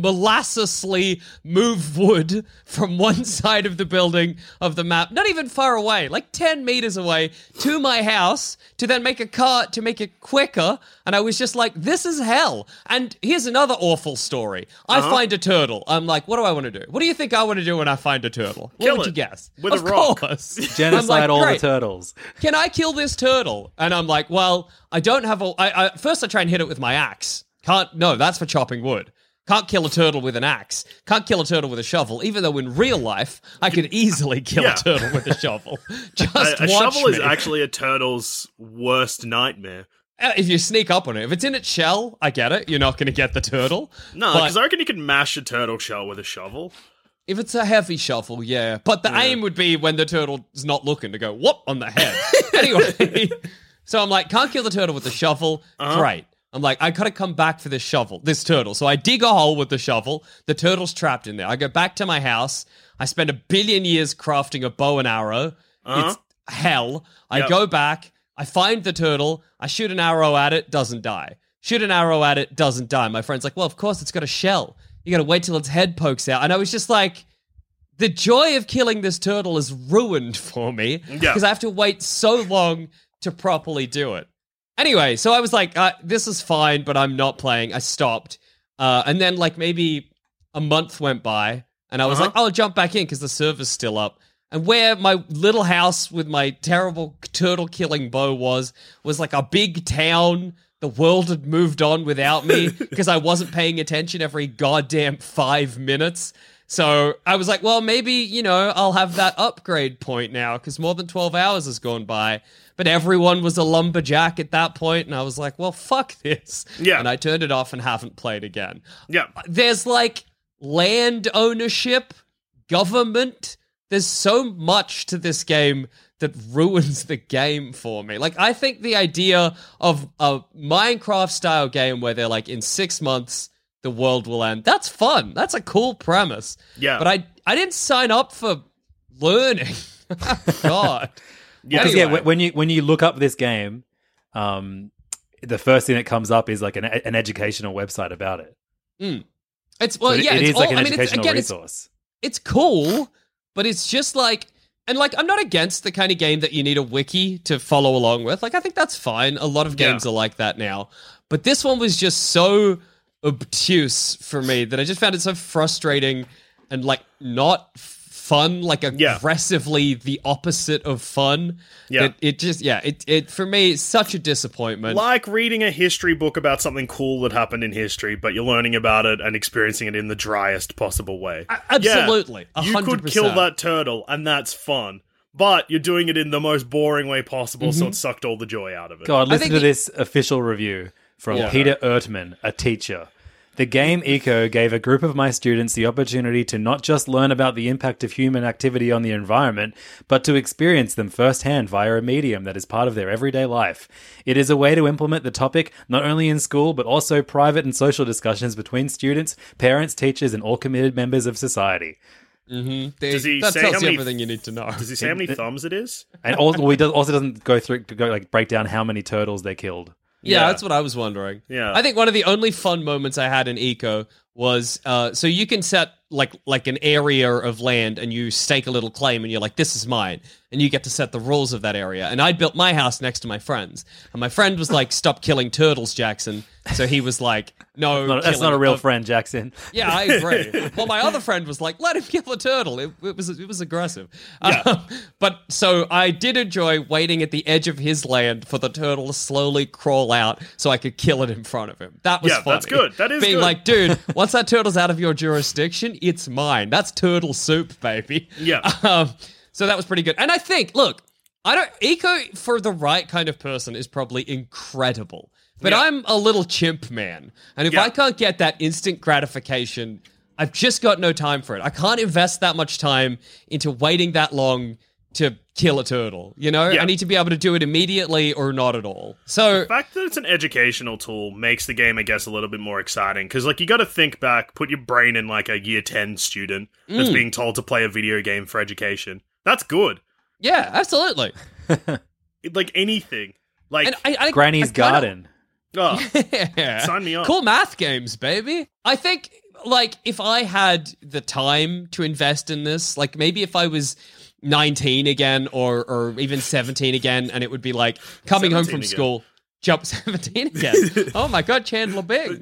molassously move wood from one side of the building of the map, not even far away, like ten meters away, to my house, to then make a cart to make it quicker. And I was just like, this is hell. And here's another awful story. I Uh-huh. find a turtle. I'm like, what do I want to do? What do you think I want to do when I find a turtle? What Kill would it you guess? with of a rock. course. Genocide I'm like, all great. the turtles. Can I kill this turtle? And I'm like, well, I don't have a. I, I, first, I try and hit it with my axe. Can't. No, that's for chopping wood. Can't kill a turtle with an axe. Can't kill a turtle with a shovel. Even though in real life, I could easily kill Yeah. a turtle with a shovel. Just a, a watch shovel is me. actually a turtle's worst nightmare. Uh, If you sneak up on it, if it's in its shell, I get it. You're not going to get the turtle. No, But- because I reckon you can mash a turtle shell with a shovel. If it's a heavy shovel, yeah. But the aim would be when the turtle's not looking to go, whoop, on the head. Anyway, so I'm like, can't kill the turtle with the shovel. Uh-huh. Great. I'm like, I gotta come back for this shovel, this turtle. So I dig a hole with the shovel. The turtle's trapped in there. I go back to my house. I spend a billion years crafting a bow and arrow. Uh-huh. It's hell. I Yep. go back. I find the turtle. I shoot an arrow at it. Doesn't die. Shoot an arrow at it. Doesn't die. My friend's like, well, of course, it's got a shell. You gotta wait till its head pokes out. And I was just like, the joy of killing this turtle is ruined for me Yeah. because I have to wait so long to properly do it. Anyway, so I was like, uh, this is fine, but I'm not playing. I stopped. Uh, and then, like, maybe a month went by, and I was Uh-huh. like, oh, I'll jump back in because the server's still up. And where my little house with my terrible turtle-killing bow was, was like a big town. The world had moved on without me because I wasn't paying attention every goddamn five minutes. So I was like, well, maybe, you know, I'll have that upgrade point now because more than twelve hours has gone by. But everyone was a lumberjack at that point, and I was like, well, fuck this. Yeah. And I turned it off and haven't played again. Yeah. There's like land ownership, government. There's so much to this game that ruins the game for me. Like, I think the idea of a Minecraft style game where they're like, in six months, the world will end. That's fun. That's a cool premise. Yeah. But I, I didn't sign up for learning. God. Yeah. Because yeah, Anyway. wh- when you when you look up this game, um, the first thing that comes up is like an an educational website about it. It's, well, So it- yeah, it it's is like all- an I mean, it's, educational again, it's, resource. it's cool, but it's just like, and like, I'm not against the kind of game that you need a wiki to follow along with. Like, I think that's fine. A lot of games Yeah. are like that now. But this one was just so obtuse for me that I just found it so frustrating and like not f- fun, like Yeah. aggressively the opposite of fun. Yeah. It, it just, yeah, it, it, for me, it's such a disappointment. Like reading a history book about something cool that happened in history, but you're learning about it and experiencing it in the driest possible way. Absolutely. Yeah, a you hundred could kill percent. that turtle, and that's fun. But you're doing it in the most boring way possible, Mm-hmm. so it sucked all the joy out of it. God, listen think to the- this official review from Yeah. Peter Ertman, a teacher. The game Eco gave a group of my students the opportunity to not just learn about the impact of human activity on the environment, but to experience them firsthand via a medium that is part of their everyday life. It is a way to implement the topic not only in school, but also private and social discussions between students, parents, teachers, and all committed members of society. Mm-hmm. Does he that say tells how you many- everything you need to know. Does he say how many thumbs it is? And also, well, he does, also doesn't go through to go like break down how many turtles they killed. Yeah, Yeah. that's what I was wondering. Yeah. I think one of the only fun moments I had in Eco was uh, so you can set like like an area of land and you stake a little claim and you're like, this is mine. And you get to set the rules of that area. And I built my house next to my friend's. And my friend was like, stop killing turtles, Jackson. So he was like, no. Not- that's killing not a real of- friend, Jackson. Yeah, I agree. Well, my other friend was like, let him kill a turtle. It, it was it was aggressive. Um, but so I did enjoy waiting at the edge of his land for the turtle to slowly crawl out so I could kill it in front of him. That was Yeah, funny. that's good. That is Being good. like, dude, once that turtle's out of your jurisdiction, it's mine. That's turtle soup, baby. Yeah. Um, so that was pretty good. And I think, look, I don't Eco for the right kind of person is probably incredible. But Yeah. I'm a little chimp man. And if Yeah. I can't get that instant gratification, I've just got no time for it. I can't invest that much time into waiting that long to kill a turtle. You know, Yeah. I need to be able to do it immediately or not at all. So The fact that it's an educational tool makes the game, I guess, a little bit more exciting. Because, like, you got to think back, put your brain in, like, a year ten student that's Mm. being told to play a video game for education. That's good. yeah, absolutely. It- like, anything. Like, And I, I, Granny's I kinda- Garden. oh, Yeah. Sign me up. Cool math games, baby. I think, like, if I had the time to invest in this, like, maybe if I was nineteen again or or even seventeen again, and it would be like coming home from seventeen again. school, jump seventeen again. Oh my God, Chandler Bing.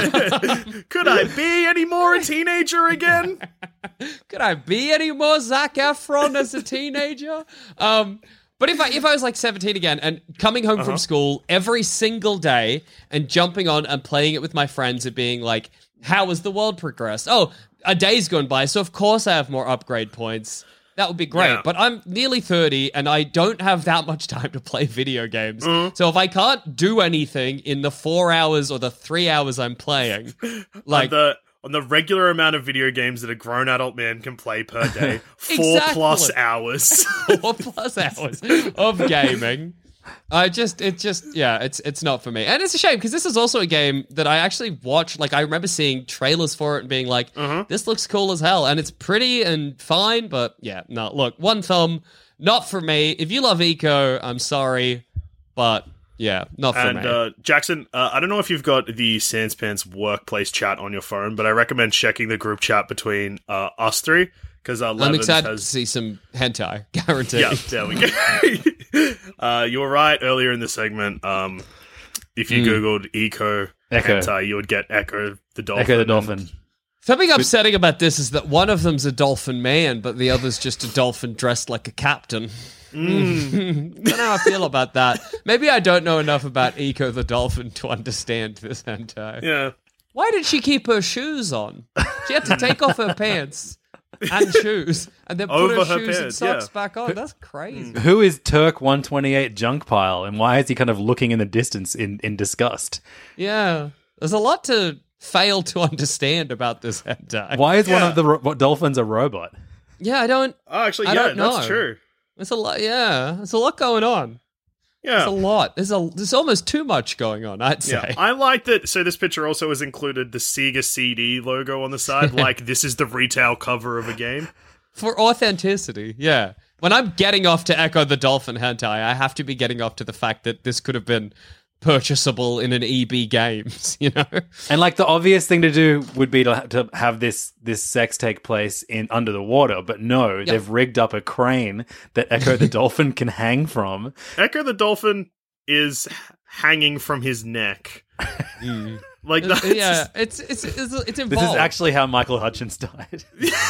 could I be any more a teenager again? Could I be any more Zac Efron as a teenager? Um, but if I if I was like seventeen again and coming home from school every single day and jumping on and playing it with my friends and being like, how has the world progressed? Oh, a day's gone by, so of course I have more upgrade points. That would be great. Yeah. But I'm nearly thirty and I don't have that much time to play video games. So if I can't do anything in the four hours or the three hours I'm playing, like on the on the regular amount of video games that a grown adult man can play per day, four Exactly. plus hours. four plus hours of gaming. I just, it just, yeah, it's it's not for me. And it's a shame because this is also a game that I actually watched. Like, I remember seeing trailers for it and being like, this looks cool as hell. And it's pretty and fine, but yeah, no, look, one thumb, not for me. If you love Eco, I'm sorry, but yeah, not for And me. uh, Jackson, uh, I don't know if you've got the Sanspants workplace chat on your phone, but I recommend checking the group chat between uh, us three because uh, I'm Levins excited has. to see some hentai, guaranteed. Yeah, there we go. uh, you were right earlier in the segment. Um, if you Mm. googled Eco Echo. hentai, you would get Echo the dolphin. Echo the and- Dolphin. Something upsetting about this is that one of them's a dolphin man, but the other's just a dolphin dressed like a captain. Mm. I don't know how I feel about that. Maybe I don't know enough about Eco the dolphin to understand this hentai. Yeah. Why did she keep her shoes on? She had to take off her pants and shoes and then put Over her her shoes and pants, socks yeah. back on. That's crazy. Who is Turk one twenty-eight Junk Pile, and why is he kind of looking in the distance in, in disgust? Yeah. There's a lot to fail to understand about this hentai. Why is one Yeah. of the ro- dolphins a robot? Yeah, I don't... Oh, actually, I yeah, don't know. that's true. There's a lot, yeah. There's a lot going on. There's Yeah. a lot. There's a. There's almost too much going on. I'd say. Yeah, I like that. So this picture also has included the Sega C D logo on the side, like this is the retail cover of a game. For authenticity, yeah. When I'm getting off to Echo the Dolphin hentai, I have to be getting off to the fact that this could have been purchasable in an E B Games. You know. And like the obvious thing to do would be to, to have this this sex take place in under the water, but no, they've rigged up a crane that Echo the Dolphin can hang from. Echo the dolphin is hanging from his neck. Like that's yeah, it's it's it's, it's involved. This is actually how Michael Hutchins died.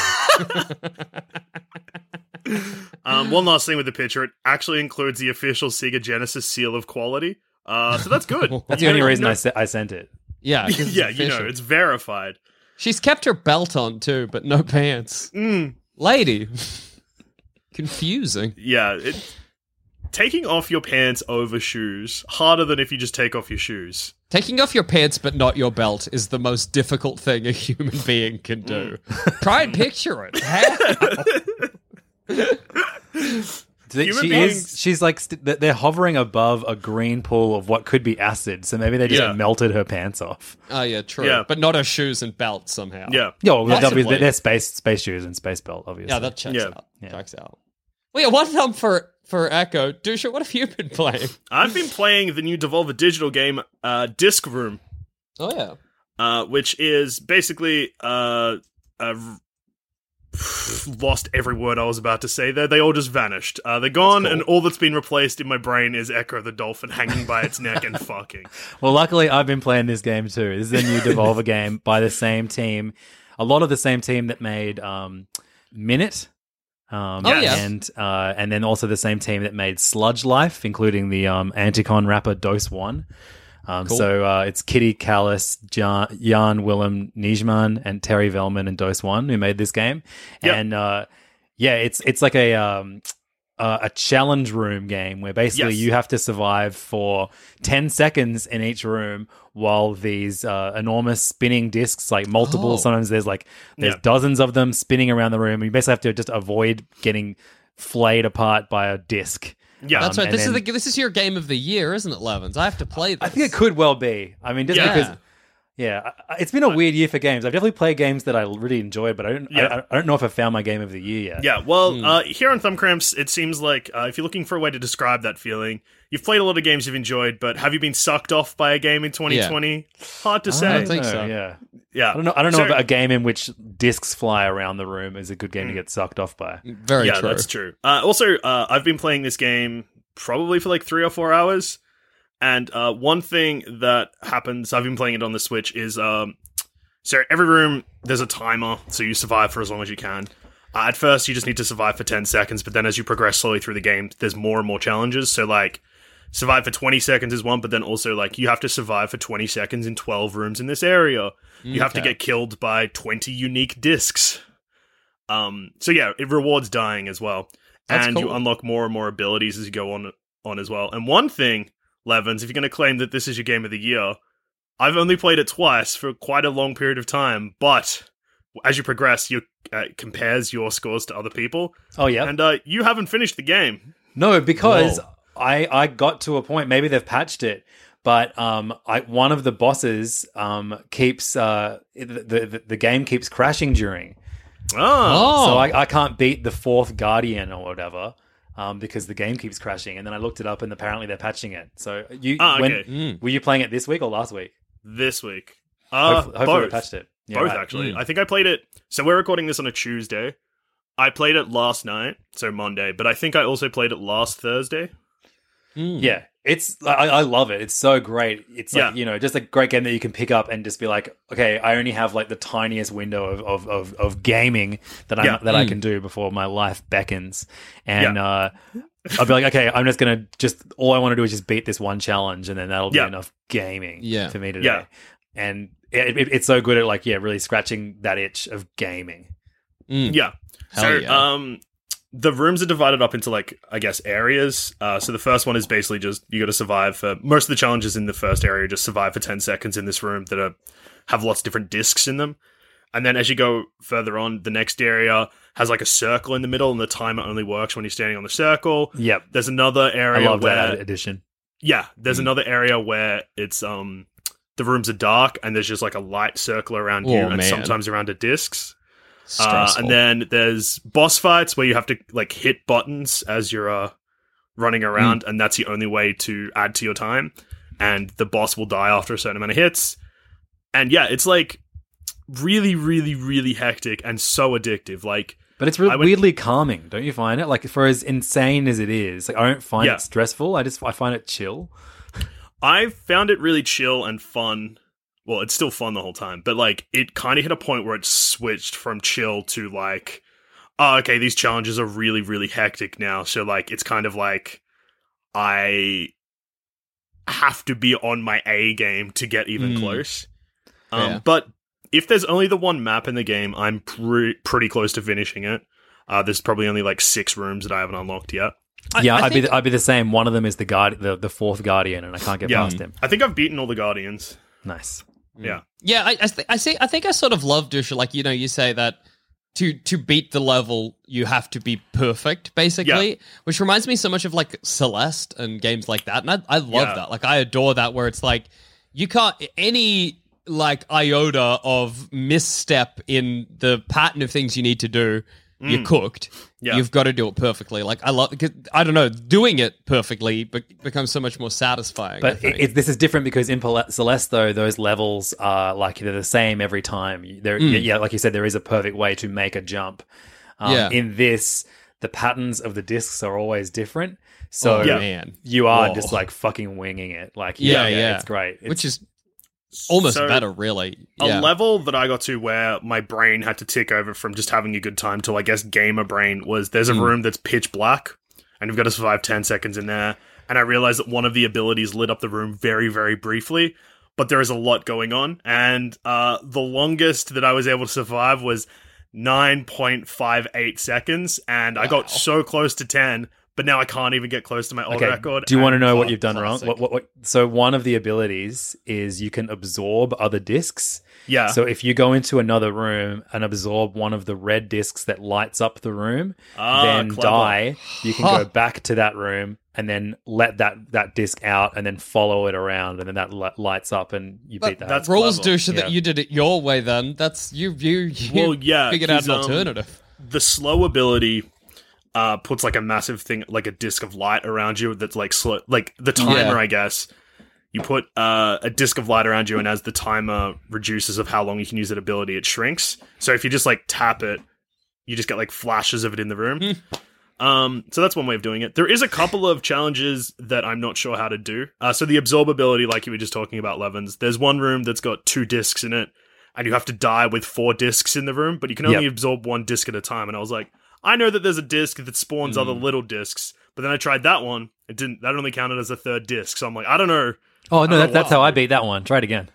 Um, one last thing with the picture, it actually includes the official Sega Genesis seal of quality. Uh, so that's good. That's the only reason I, se- I sent it. yeah, 'cause it's yeah, you know, official. it's verified. She's kept her belt on too, but no pants. Mm, Lady, confusing. yeah, it, taking off your pants over shoes harder than if you just take off your shoes. Taking off your pants but not your belt is the most difficult thing a human being can do. Try and picture it. How? She Human is, beings- she's like, st- they're hovering above a green pool of what could be acid, so maybe they just Yeah. melted her pants off. Oh, yeah, true. Yeah. But not her shoes and belt somehow. Yeah. Yeah, well, they'll be- Possibly. they're space space shoes and space belt, obviously. Yeah, that checks Yeah. out. Yeah. Checks out. Well, yeah, one thumb for, for Echo. Dusha, what have you been playing? I've been playing the new Devolver Digital game, uh, Disc Room, Oh, yeah. uh, which is basically uh, a lost every word I was about to say there. They all just vanished. Uh, they're gone, That's cool. and all that's been replaced in my brain is Echo the Dolphin hanging by its neck and fucking. Well, luckily, I've been playing this game too. This is a new Devolver game by the same team, a lot of the same team that made um, Minute. Um, Oh, yeah. and uh, and then also the same team that made Sludge Life, including the um, Anticon rapper Dose One. Um, Cool. So uh, it's Kitty Callis, Jan, Jan Willem Nijman, and Terry Velman and Dose One who made this game. Yep. And uh, yeah, it's it's like a um, uh, a challenge room game where basically Yes. you have to survive for ten seconds in each room while these uh, enormous spinning discs, like multiple, Oh. sometimes there's like there's Yeah. dozens of them spinning around the room. You basically have to just avoid getting flayed apart by a disc. Yeah, That's Um, right. and This then- is the this is your game of the year, isn't it, Levins? I have to play this. I think it could well be. I mean, just Yeah. because, yeah, I- it's been a weird year for games. I've definitely played games that I really enjoyed, but I don't, Yeah. I, I don't know if I found my game of the year yet. Yeah, well, Hmm. uh, here on Thumb Cramps, it seems like uh, if you're looking for a way to describe that feeling, you've played a lot of games you've enjoyed, but have you been sucked off by a game in twenty twenty? Hard to I say. don't think know, so. Yeah, Yeah, I don't know. I don't know So- if a game in which discs fly around the room is a good game to get sucked off by. Very yeah, true. that's true. Uh, also, uh, I've been playing this game probably for like three or four hours, and uh, one thing that happens, I've been playing it on the Switch, is um, so every room there's a timer, so you survive for as long as you can. Uh, at first, you just need to survive for ten seconds, but then as you progress slowly through the game, there's more and more challenges. So like, survive for twenty seconds is one, but then also like you have to survive for twenty seconds in twelve rooms in this area. You have to Okay. get killed by twenty unique discs. Um, so yeah, it rewards dying as well. That's and you cool. unlock more and more abilities as you go on on as well. And one thing, Levins, if you're going to claim that this is your game of the year, I've only played it twice for quite a long period of time, but as you progress, you uh, compares your scores to other people, Oh yeah, and uh, you haven't finished the game. no, because Whoa. I I got to a point. Maybe they've patched it. But um, I, one of the bosses um, keeps uh, the, the the game keeps crashing during, Oh, Oh, so I, I can't beat the fourth Guardian or whatever um, because the game keeps crashing. And then I looked it up, and apparently they're patching it. So you, Ah, when, okay. Mm. were you playing it this week or last week? this week. Uh, hopefully, hopefully both. they patched it. Yeah, Both, right. actually. Mm. I think I played it. So we're recording this on a Tuesday. I played it last night, so Monday, but I think I also played it last Thursday. Mm. Yeah, it's I, I love it. It's so great. It's like Yeah. you know, just a great game that you can pick up and just be like, okay, I only have like the tiniest window of of of, of gaming that I Yeah. that I Mm. can do before my life beckons, and Yeah. uh, I'll be like, okay, I'm just gonna just all I want to do is just beat this one challenge, and then that'll be Yeah. enough gaming Yeah. for me today. Yeah. And it, it, it's so good at like yeah, really scratching that itch of gaming. Mm. Yeah. Hell so, yeah. um, the rooms are divided up into like I guess areas. Uh, so the first one is basically just you got to survive for most of the challenges in the first area. Just survive for ten seconds in this room that are have lots of different discs in them. And then as you go further on, the next area has like a circle in the middle, and the timer only works when you're standing on the circle. Yep, There's another I area love where that addition. yeah, there's Mm. another area where it's um the rooms are dark and there's just like a light circle around you Oh, and man. sometimes around the discs. Uh, Stressful. and then there's boss fights where you have to like hit buttons as you're uh, running around, Mm. and that's the only way to add to your time. And the boss will die after a certain amount of hits. And yeah, it's like really, really, really hectic and so addictive. Like, But it's really I went- weirdly calming, don't you find it? Like for as insane as it is, like I don't find Yeah. it stressful. I just I find it chill. I found it really chill and fun. Well, it's still fun the whole time, but like it kind of hit a point where it switched from chill to like, oh, okay, these challenges are really, really hectic now. So like, it's kind of like I have to be on my A game to get even Mm. close. Um, Yeah. But if there's only the one map in the game, I'm pre- pretty close to finishing it. Uh, there's probably only like six rooms that I haven't unlocked yet. I, yeah, I I'd think, be the, I'd be the same. One of them is the guard, the, the fourth guardian, and I can't get Yeah. past him. I think I've beaten all the Guardians. Nice. Yeah. Yeah, I I, th- I see. I think I sort of love Dusha. Like, you know, you say that to to beat the level, you have to be perfect, basically. Yeah. Which reminds me so much of like Celeste and games like that, and I, I love Yeah. that. Like, I adore that, where it's like you can't any like iota of misstep in the pattern of things you need to do. You're cooked. Yeah. You've got to do it perfectly. Like, I love. Because, I don't know, doing it perfectly be- becomes so much more satisfying. I But think. it, it, this is different because in Pal- Celeste, though, those levels are like they're the same every time. There, yeah, like you said, there is a perfect way to make a jump. Um, Yeah. In this, the patterns of the discs are always different, so Oh, Yeah. man. you are Whoa. just like fucking winging it. Like, Yeah, yeah, yeah. it's great. It's, Which is almost So, better, really. A Yeah. level that I got to where my brain had to tick over from just having a good time to, I guess, gamer brain was there's a room that's pitch black, and you've got to survive ten seconds in there. And I realized that one of the abilities lit up the room very, very briefly, but there is a lot going on. And uh, the longest that I was able to survive was nine point five eight seconds, and I got so close to ten, but now I can't even get close to my old Okay, record. do you want to and- know what oh, you've done classic. wrong? What, what, what, so one of the abilities is you can absorb other discs. Yeah. So if you go into another room and absorb one of the red discs that lights up the room, Ah, then clever. die, you can Huh. go back to that room and then let that, that disc out and then follow it around, and then that li- lights up and you beat that. that's rules, clever. Dusha, that Yeah. you did it your way. Then that's you. You, you Well, yeah, figured out 'cause, an um, alternative. the slow ability uh, puts like a massive thing, like a disc of light around you that's like slow, like the timer, Yeah. I guess. You put uh, a disc of light around you, and as the timer reduces of how long you can use that ability, it shrinks. So if you just like tap it, you just get like flashes of it in the room. Um, so that's one way of doing it. There is a couple of challenges that I'm not sure how to do. Uh, so the absorbability, like you were just talking about, Levins, there's one room that's got two discs in it, and you have to die with four discs in the room, but you can only Yep. absorb one disc at a time. And I was like, I know that there's a disc that spawns other little discs, but then I tried that one. It didn't. That only counted as a third disc. So I'm like, I don't know. oh, no, Oh, that, that's wow. how I beat that one. Try it again.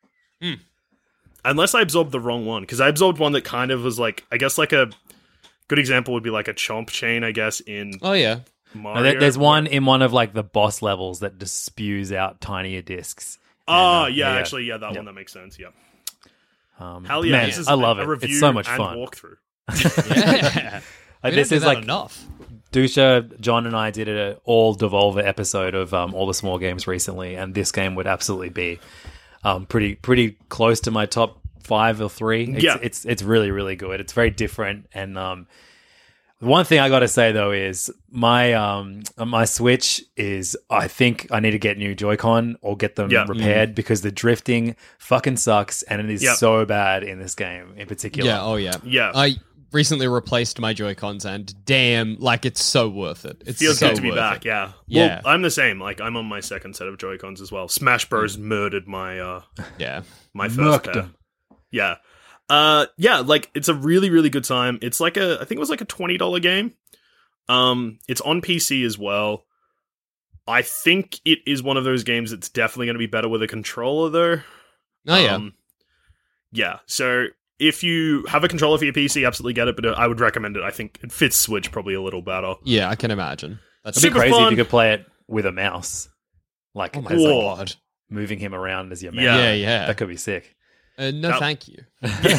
Unless I absorbed the wrong one, because I absorbed one that kind of was like, I guess like a good example would be like a chomp chain, I guess, in Oh yeah. Mario. No, there, there's one in one of like the boss levels that just spews out tinier discs. Oh, And, uh, yeah, actually, yeah, that Yeah. one, that makes sense, yeah. Um, Hell yeah, man, this is I love a, it. a review It's so much and fun. walkthrough. Yeah. Like, We this don't do is that like enough. Dusha, John, and I did an all Devolver episode of um, all the small games recently, and this game would absolutely be um, pretty pretty close to my top five or three. It's, Yeah. it's it's really really good. It's very different, and um, the one thing I got to say though is my um my Switch is I think I need to get new Joy-Con or get them Yeah. repaired because the drifting fucking sucks, and it is Yep. so bad in this game in particular. Yeah. Oh yeah. Yeah. I recently replaced my Joy-Cons, and damn, like it's so worth it. It's Feels so good to be worth back, it. yeah. Yeah. Well, I'm the same. Like, I'm on my second set of Joy-Cons as well. Smash Bros. murdered my uh Yeah. my first Murked pair. them. Yeah. Uh yeah, like it's a really, really good time. It's like a I think it was like a twenty dollars game. Um it's on P C as well. I think it is one of those games that's definitely gonna be better with a controller though. Oh yeah. Um, yeah. So if you have a controller for your P C, absolutely get it, but I would recommend it. I think it fits Switch probably a little better. yeah. I can imagine. That's It'd be Super crazy fun. if you could play it with a mouse, like, Oh my as, like, god. moving him around as your mouse. Yeah. Yeah. Yeah. That could be sick. Uh, no, That- thank you.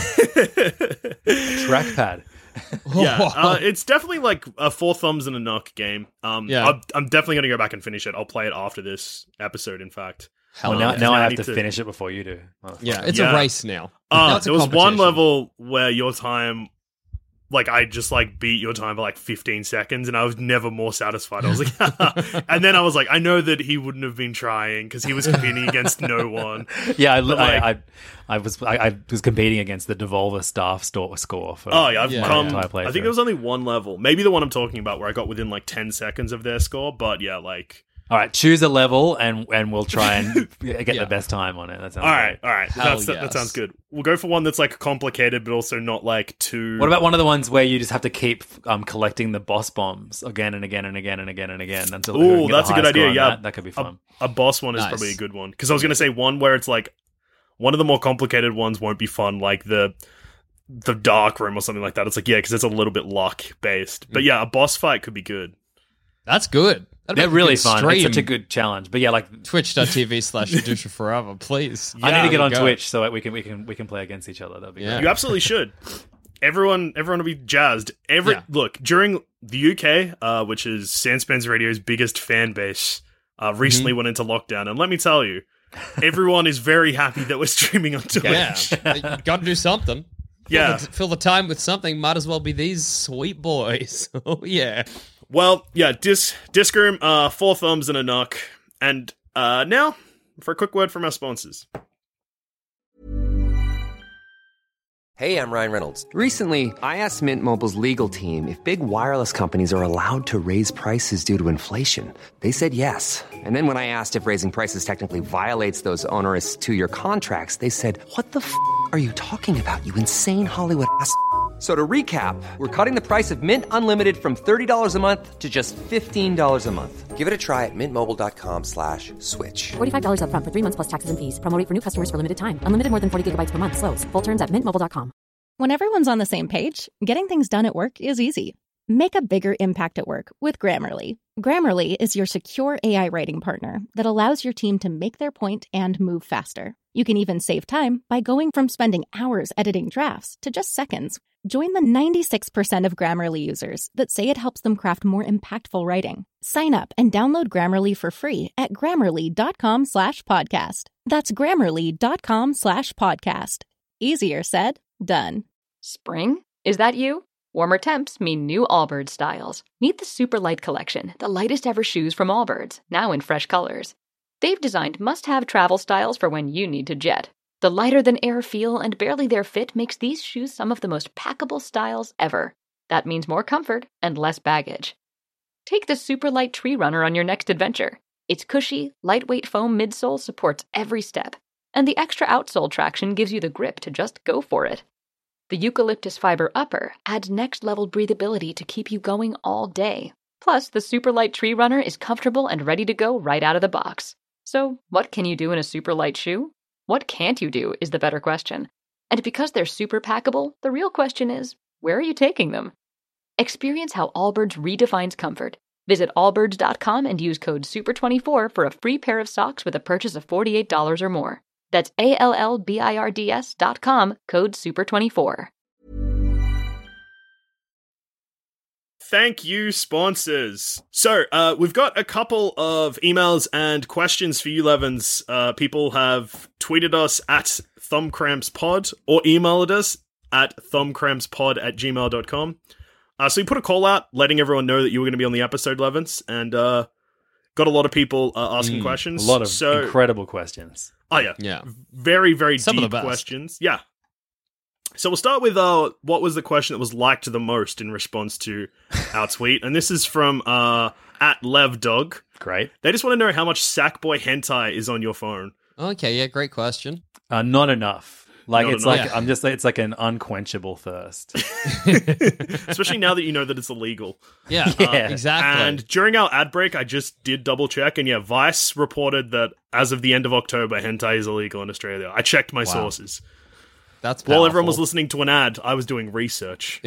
Trackpad. yeah, uh, it's definitely like a four thumbs and a knock game. Um, Yeah. I'm, I'm definitely going to go back and finish it. I'll play it after this episode, in fact. Hell Well, now, yeah. now I I have need to to- finish it before you do. Motherfucker. Yeah, it's Yeah. a race now. Now Uh, it's a there was one competition. level where your time, like, I just, like, beat your time by, like, fifteen seconds, and I was never more satisfied. I was like, and then I was like, I know that he wouldn't have been trying, because he was competing against no one. yeah. I, But, I, like- I, I was I, I was competing against the Devolver staff store score for. Oh, yeah, I've Yeah. come, entire I think playthrough. there was only one level, maybe the one I'm talking about, where I got within, like, ten seconds of their score, but, yeah, like... All right, choose a level and and we'll try and get Yeah. the best time on it. That sounds All right, great. all right. Hell That's, that, yes. that sounds good. We'll go for one that's like complicated, but also not like too. What about one of the ones where you just have to keep um, collecting the boss bombs again and again and again and again and again until who can Ooh, get the that's a good highest score idea. on Yeah, that? That could be a, fun. a boss one is Nice. probably a good one because I was going to say one where it's like one of the more complicated ones won't be fun, like the the dark room or something like that. It's like yeah, because it's a little bit luck based. But yeah, a boss fight could be good. That's good. That'd They're make a really good fun. stream. It's such a good challenge. But yeah, like Twitch.tv slash Dusha Forever, please. I need to get on go. Twitch so that we can we can we can play against each other. That'd be Yeah. great. You absolutely should. Everyone, everyone will be jazzed. Every Yeah. look during the U K, uh, which is Sandspans Radio's biggest fan base, uh, recently went into lockdown, and let me tell you, everyone is very happy that we're streaming on Twitch. Yeah, you got to do something. Yeah. Fill the, fill the time with something. Might as well be these sweet boys. Oh yeah. Well, yeah, Dis Disc Room, uh, four thumbs and a knock, and uh, now for a quick word from our sponsors. Hey, I'm Ryan Reynolds. Recently, I asked Mint Mobile's legal team if big wireless companies are allowed to raise prices due to inflation. They said yes. And then when I asked if raising prices technically violates those onerous two-year contracts, they said, "What the f*** are you talking about, you insane Hollywood ass?" So to recap, we're cutting the price of Mint Unlimited from thirty dollars a month to just fifteen dollars a month. Give it a try at mintmobile.com slash switch. forty-five dollars up front for three months plus taxes and fees. Promo rate for new customers for limited time. Unlimited more than forty gigabytes per month. Slows full terms at mint mobile dot com. When everyone's on the same page, getting things done at work is easy. Make a bigger impact at work with Grammarly. Grammarly is your secure A I writing partner that allows your team to make their point and move faster. You can even save time by going from spending hours editing drafts to just seconds. Join the ninety-six percent of Grammarly users that say it helps them craft more impactful writing. Sign up and download Grammarly for free at grammarly.com slash podcast. That's grammarly.com slash podcast. Easier said, done. Spring? Is that you? Warmer temps mean new Allbirds styles. Meet the Super Light Collection, the lightest ever shoes from Allbirds, now in fresh colors. They've designed must-have travel styles for when you need to jet. The lighter-than-air feel and barely-there fit makes these shoes some of the most packable styles ever. That means more comfort and less baggage. Take the Super Light Tree Runner on your next adventure. Its cushy, lightweight foam midsole supports every step, and the extra outsole traction gives you the grip to just go for it. The eucalyptus fiber upper adds next-level breathability to keep you going all day. Plus, the Super Light Tree Runner is comfortable and ready to go right out of the box. So, what can you do in a super light shoe? What can't you do is the better question. And because they're super packable, the real question is, where are you taking them? Experience how Allbirds redefines comfort. Visit allbirds dot com and use code super twenty-four for a free pair of socks with a purchase of forty-eight dollars or more. That's A L L B I R D S dot com, code super twenty-four. Thank you, sponsors. So, uh, we've got a couple of emails and questions for you, Levins. Uh, people have tweeted us at thumbcrampspod or emailed us at thumbcrampspod at gmail dot com. Uh, so we put a call out letting everyone know that you were going to be on the episode, Levins, and uh, got a lot of people uh, asking Mm, questions. A lot of so, incredible questions. Oh, yeah. Yeah. Very, very Some of deep the best. questions. Yeah. So we'll start with uh, what was the question that was liked the most in response to our tweet. And this is from uh, at LevDog. Great. They just want to know how much Sackboy hentai is on your phone. Okay, yeah, great question. Uh, not enough. Like Not it's enough. like Yeah. I'm just it's like an unquenchable thirst. Especially now that you know that it's illegal. Yeah, Yeah. uh, exactly. And during our ad break, I just did double check. And yeah, Vice reported that as of the end of October, hentai is illegal in Australia. I checked my Wow. sources. That's While everyone was powerful. listening to an ad, I was doing research.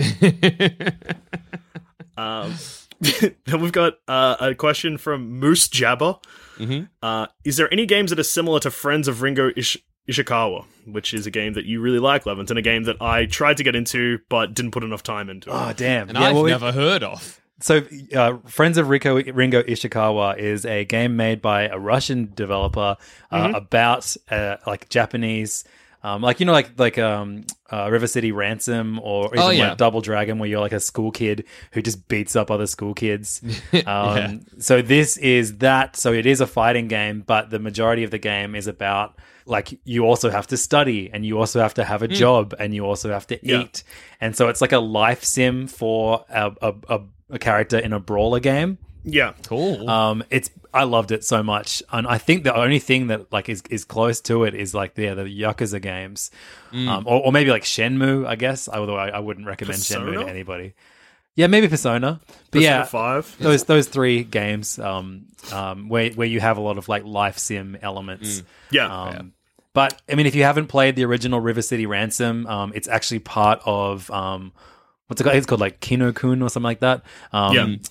um, then we've got uh, a question from Moose Jabber. Mhm. Uh, is there any games that are similar to Friends of Ringo Ish- Ishikawa, which is a game that you really like, Levins, and a game that I tried to get into but didn't put enough time into? Oh damn! and Yeah, I've well, we- never heard of. So, uh, Friends of Rico, Ringo Ishikawa is a game made by a Russian developer uh, Mm-hmm. about uh, like Japanese, um, like you know, like like um, uh, River City Ransom or even Oh, yeah. like Double Dragon, where you're like a school kid who just beats up other school kids. Um, So this is that. So it is a fighting game, but the majority of the game is about like you also have to study and you also have to have a job and you also have to Yeah. eat, and so it's like a life sim for a a, a, a character in a brawler game. Yeah. Cool. Um, it's I loved it so much, and I think the only thing that like is, is close to it is like yeah, the Yakuza games, um, or, or maybe like Shenmue. I guess, although I, I wouldn't recommend Shenmue Persona? to anybody. Yeah, maybe Persona, but Persona yeah, five. those those three games um, um, where where you have a lot of like life sim elements. Yeah. Um, But I mean, if you haven't played the original River City Ransom, um, it's actually part of um, what's it called? It's called like Kino-kun or something like that. Um, Yeah.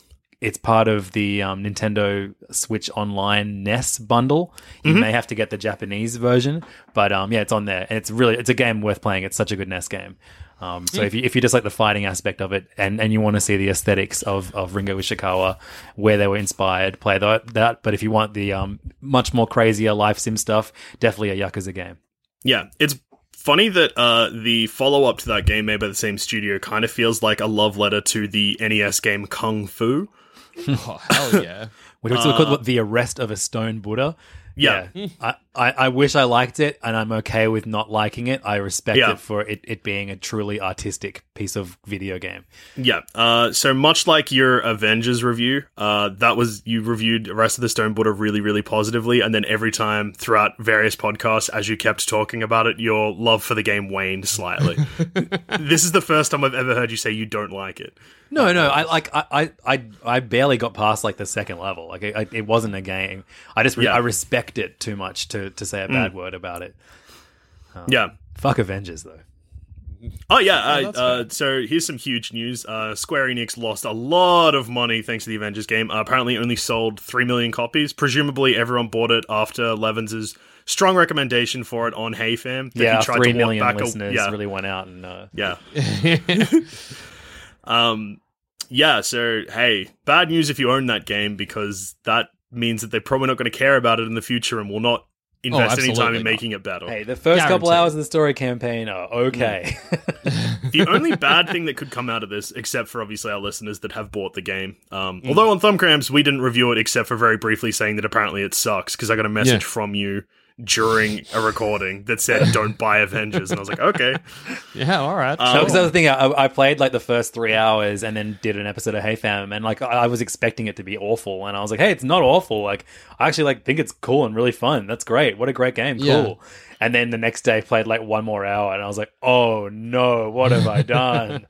it's part of the um, Nintendo Switch Online N E S bundle. You Mhm. may have to get the Japanese version, but um, yeah, it's on there. And it's really it's a game worth playing. It's such a good N E S game. Um, so Mm. if you if you just like the fighting aspect of it, and, and you want to see the aesthetics of, of Ringo Ishikawa, where they were inspired, play that. that. But if you want the um, much more crazier life sim stuff, definitely a Yakuza game. Yeah, it's funny that uh, the follow-up to that game made by the same studio kind of feels like a love letter to the N E S game Kung Fu. Oh, hell yeah. Which was Uh, called The Arrest of a Stone Buddha. Yeah. I, I, I wish I liked it, and I'm okay with not liking it. I respect Yeah. it for it, it being a truly artistic piece of video game. Yeah. Uh, so much like your Avengers review, uh, that was you reviewed Arrest of the Stone Buddha really, really positively, and then every time throughout various podcasts, as you kept talking about it, your love for the game waned slightly. This is the first time I've ever heard you say you don't like it. No, no, I like I, I, I, I barely got past like the second level. Like it, it wasn't a game. I just re- Yeah. I respect it too much to, to say a bad Mm. word about it. Um, Yeah. Fuck Avengers though. Oh yeah, I, that's uh, so here's some huge news. Uh, Square Enix lost a lot of money thanks to the Avengers game. Uh, apparently only sold three million copies. Presumably everyone bought it after Levins' strong recommendation for it on HeyFam. that Yeah, he tried three to walk million back a- listeners yeah, really went out and uh, yeah. um, yeah, so hey, bad news if you own that game, because that means that they're probably not going to care about it in the future and will not invest any time absolutely in not. making it better. hey, the first couple Guaranteed. hours of the story campaign are okay. The only bad thing that could come out of this, except for obviously our listeners that have bought the game, um, although on Thumbcramps we didn't review it except for very briefly saying that apparently it sucks, because I got a message Yeah. from you during a recording that said don't buy Avengers, and I was like, okay. Yeah, all right. Um, That was the other thing. I, I played like the first three hours and then did an episode of Hey Fam, and like I I was expecting it to be awful, and I was like, hey, it's not awful. Like I actually like think it's cool and really fun. That's great. What a great game. Cool. Yeah. And then the next day played like one more hour, and I was like, oh no, what have I done?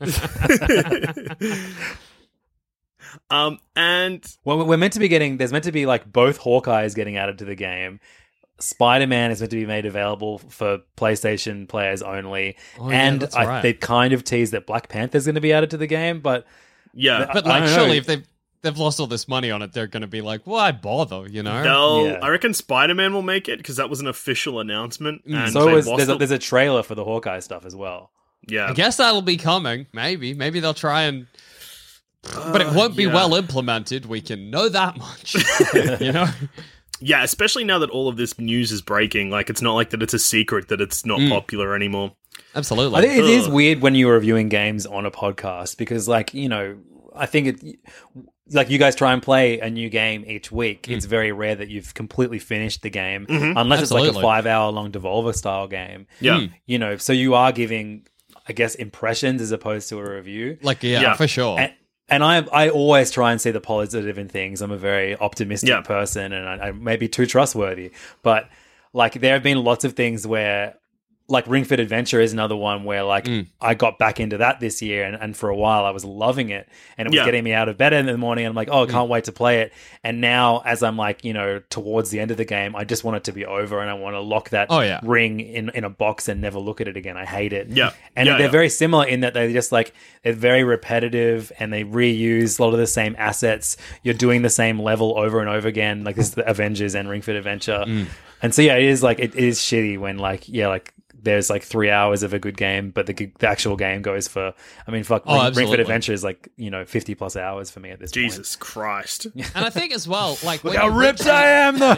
um, and Well, we're meant to be getting. There's meant to be like both Hawkeyes getting added to the game. Spider-Man is meant to be made available for PlayStation players only, Oh, yeah, and that's I, right. they kind of teased that Black Panther's going to be added to the game, but yeah, But I like, don't know. surely if they've they've lost all this money on it, they're going to be like, why bother? You know? they'll, Yeah. I reckon Spider-Man will make it, because that was an official announcement. And so they is lost there's a, the- there's a trailer for the Hawkeye stuff as well. yeah. I guess that'll be coming. Maybe, maybe they'll try and. But it won't be yeah. well implemented. We can know that much. You know? Yeah, especially now that all of this news is breaking. Like, it's not like that it's a secret that it's not Mm. popular anymore. Absolutely. I think it is Ugh. weird when you're reviewing games on a podcast because, like, you know, I think it, like, you guys try and play a new game each week. It's very rare that you've completely finished the game, unless it's like a Absolutely. five-hour-long Devolver style game. Yeah. Mm. You know, so you are giving, I guess, impressions as opposed to a review. Like, yeah, Yeah. for sure. And, and I I always try and see the positive in things. I'm a very optimistic Yeah. person, and I, I may be too trustworthy. But like, there have been lots of things where, like, Ring Fit Adventure is another one where, like, Mm. I got back into that this year, and, and for a while I was loving it, and it was Yeah. getting me out of bed in the morning. And I'm like, oh, I Mm. can't wait to play it. And now, as I'm like, you know, towards the end of the game, I just want it to be over, and I want to lock that Oh, yeah. ring in in a box and never look at it again. I hate it. Yeah. And Yeah, they're yeah. very similar in that they just like they're very repetitive and they reuse a lot of the same assets. You're doing the same level over and over again. Like this is the Avengers and Ring Fit Adventure. Mm. And so yeah, it is like it is shitty when like yeah like there's like three hours of a good game, but the the actual game goes for I mean fuck Oh, Ring, Ring absolutely. Fit Adventure is like you know fifty plus hours for me at this point. Jesus Christ. And I think as well, like, Look when how you ripped reach I am though.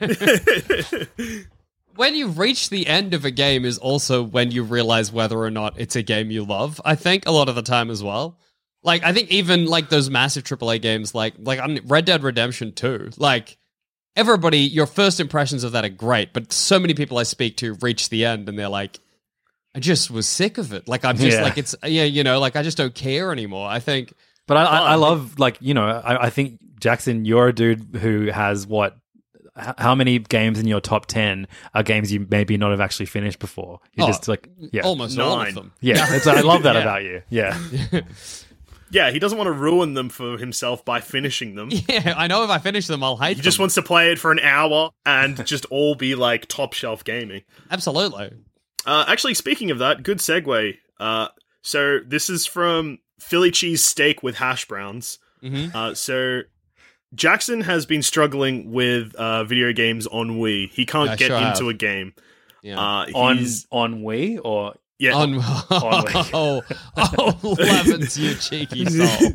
when you reach the end of a game is also when you realize whether or not it's a game you love. I think a lot of the time as well. Like, I think even like those massive triple A games, like like um, Red Dead Redemption two, like everybody, your first impressions of that are great, but so many people I speak to reach the end and they're like, I just was sick of it. Like, I'm just Yeah. like, it's, yeah, you know, like I just don't care anymore. I think, But I, I, I love, like, you know, I, I think, Jackson, you're a dude who has what? h- How many games in your top ten are games you maybe not have actually finished before? You're Oh, just like, yeah. almost all Nine. of them. Yeah, it's, I love that Yeah. about you. Yeah. Yeah, he doesn't want to ruin them for himself by finishing them. Yeah, I know if I finish them, I'll hate He them. just wants to play it for an hour and just all be like top shelf gaming. Absolutely. Uh, actually, speaking of that, good segue. Uh, so this is from Philly cheese steak with hash browns. Mm-hmm. Uh, so Jackson has been struggling with uh, video games on Wii. He can't I get sure into have. a game. Yeah. Uh, On he's, on Wii or yeah, On, on Wii. oh, oh, Levins, you cheeky soul.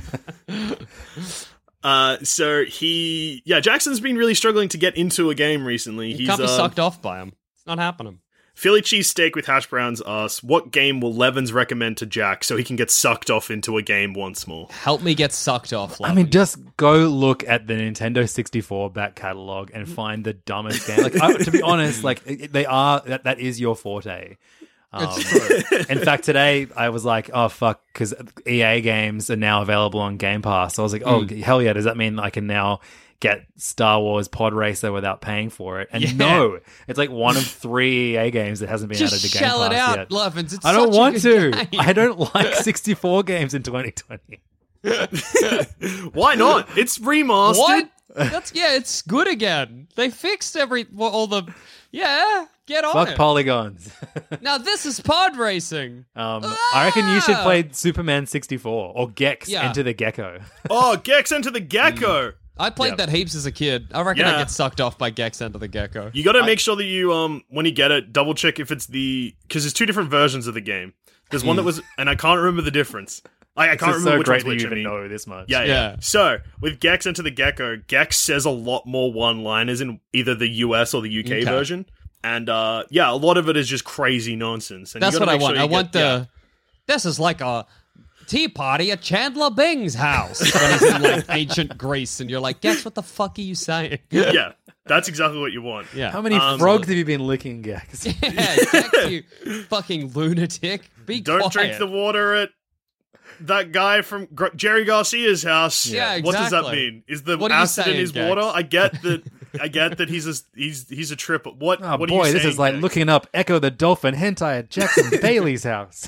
Uh, so he, yeah, Jackson's been really struggling to get into a game recently. You He's can't be uh, sucked off by him. It's not happening. Philly cheesesteak with hash browns asks, what game will Levins recommend to Jack so he can get sucked off into a game once more? Help me get sucked off, I Levin. mean, just go look at the Nintendo sixty-four back catalog and find the dumbest game. Like, I, to be honest, like they are that, that is your forte. Um, in fact, today I was like, "Oh fuck," because E A games are now available on Game Pass. So I was like, "Oh Mm. hell yeah!" Does that mean I can now get Star Wars Pod Racer without paying for it? And Yeah. no, it's like one of three E A games that hasn't been Just added to Game shell Pass it out, yet. Levins. It's I don't such a want to. good game. I don't like sixty-four games in twenty twenty. Why not? It's remastered. What? That's yeah, it's good again. They fixed every well, all the yeah. Get on Fuck it. polygons. Now this is pod racing. Um, I reckon you should Ah! play Superman sixty-four or Gex Yeah. Enter the Gecko. Oh, Gex Enter the Gecko. I played Yep. that heaps as a kid. I reckon Yeah. I get sucked off by Gex Enter the Gecko. You got to make sure that you, um, when you get it, double check if it's the because there's two different versions of the game. There's one that was, and I can't remember the difference. I, I can't It's remember so which great one's that which. you I even mean. know this much. Yeah, yeah, Yeah. So with Gex Enter the Gecko, Gex says a lot more one-liners in either the U S or the U K Okay. version, and uh, yeah, a lot of it is just crazy nonsense. And you That's gotta what I make sure want. you I get- want the. yeah. This is like a tea party at Chandler Bing's house when he's in like ancient Greece, and you're like, Gex, what the fuck are you saying? yeah, that's exactly what you want. Yeah. How many Um, frogs have you been licking, Gex? Yeah, Gex, you fucking lunatic. Be Don't quiet. drink the water at that guy from Gr- Jerry Garcia's house. Yeah, What does that exactly. mean? Is the What are you acid in saying, his Gex? water? I get that. I get that he's a he's he's a trip. But what? Oh what are boy, you this saying, is like Gex? looking up Echo the Dolphin hentai at Jackson Bailey's house.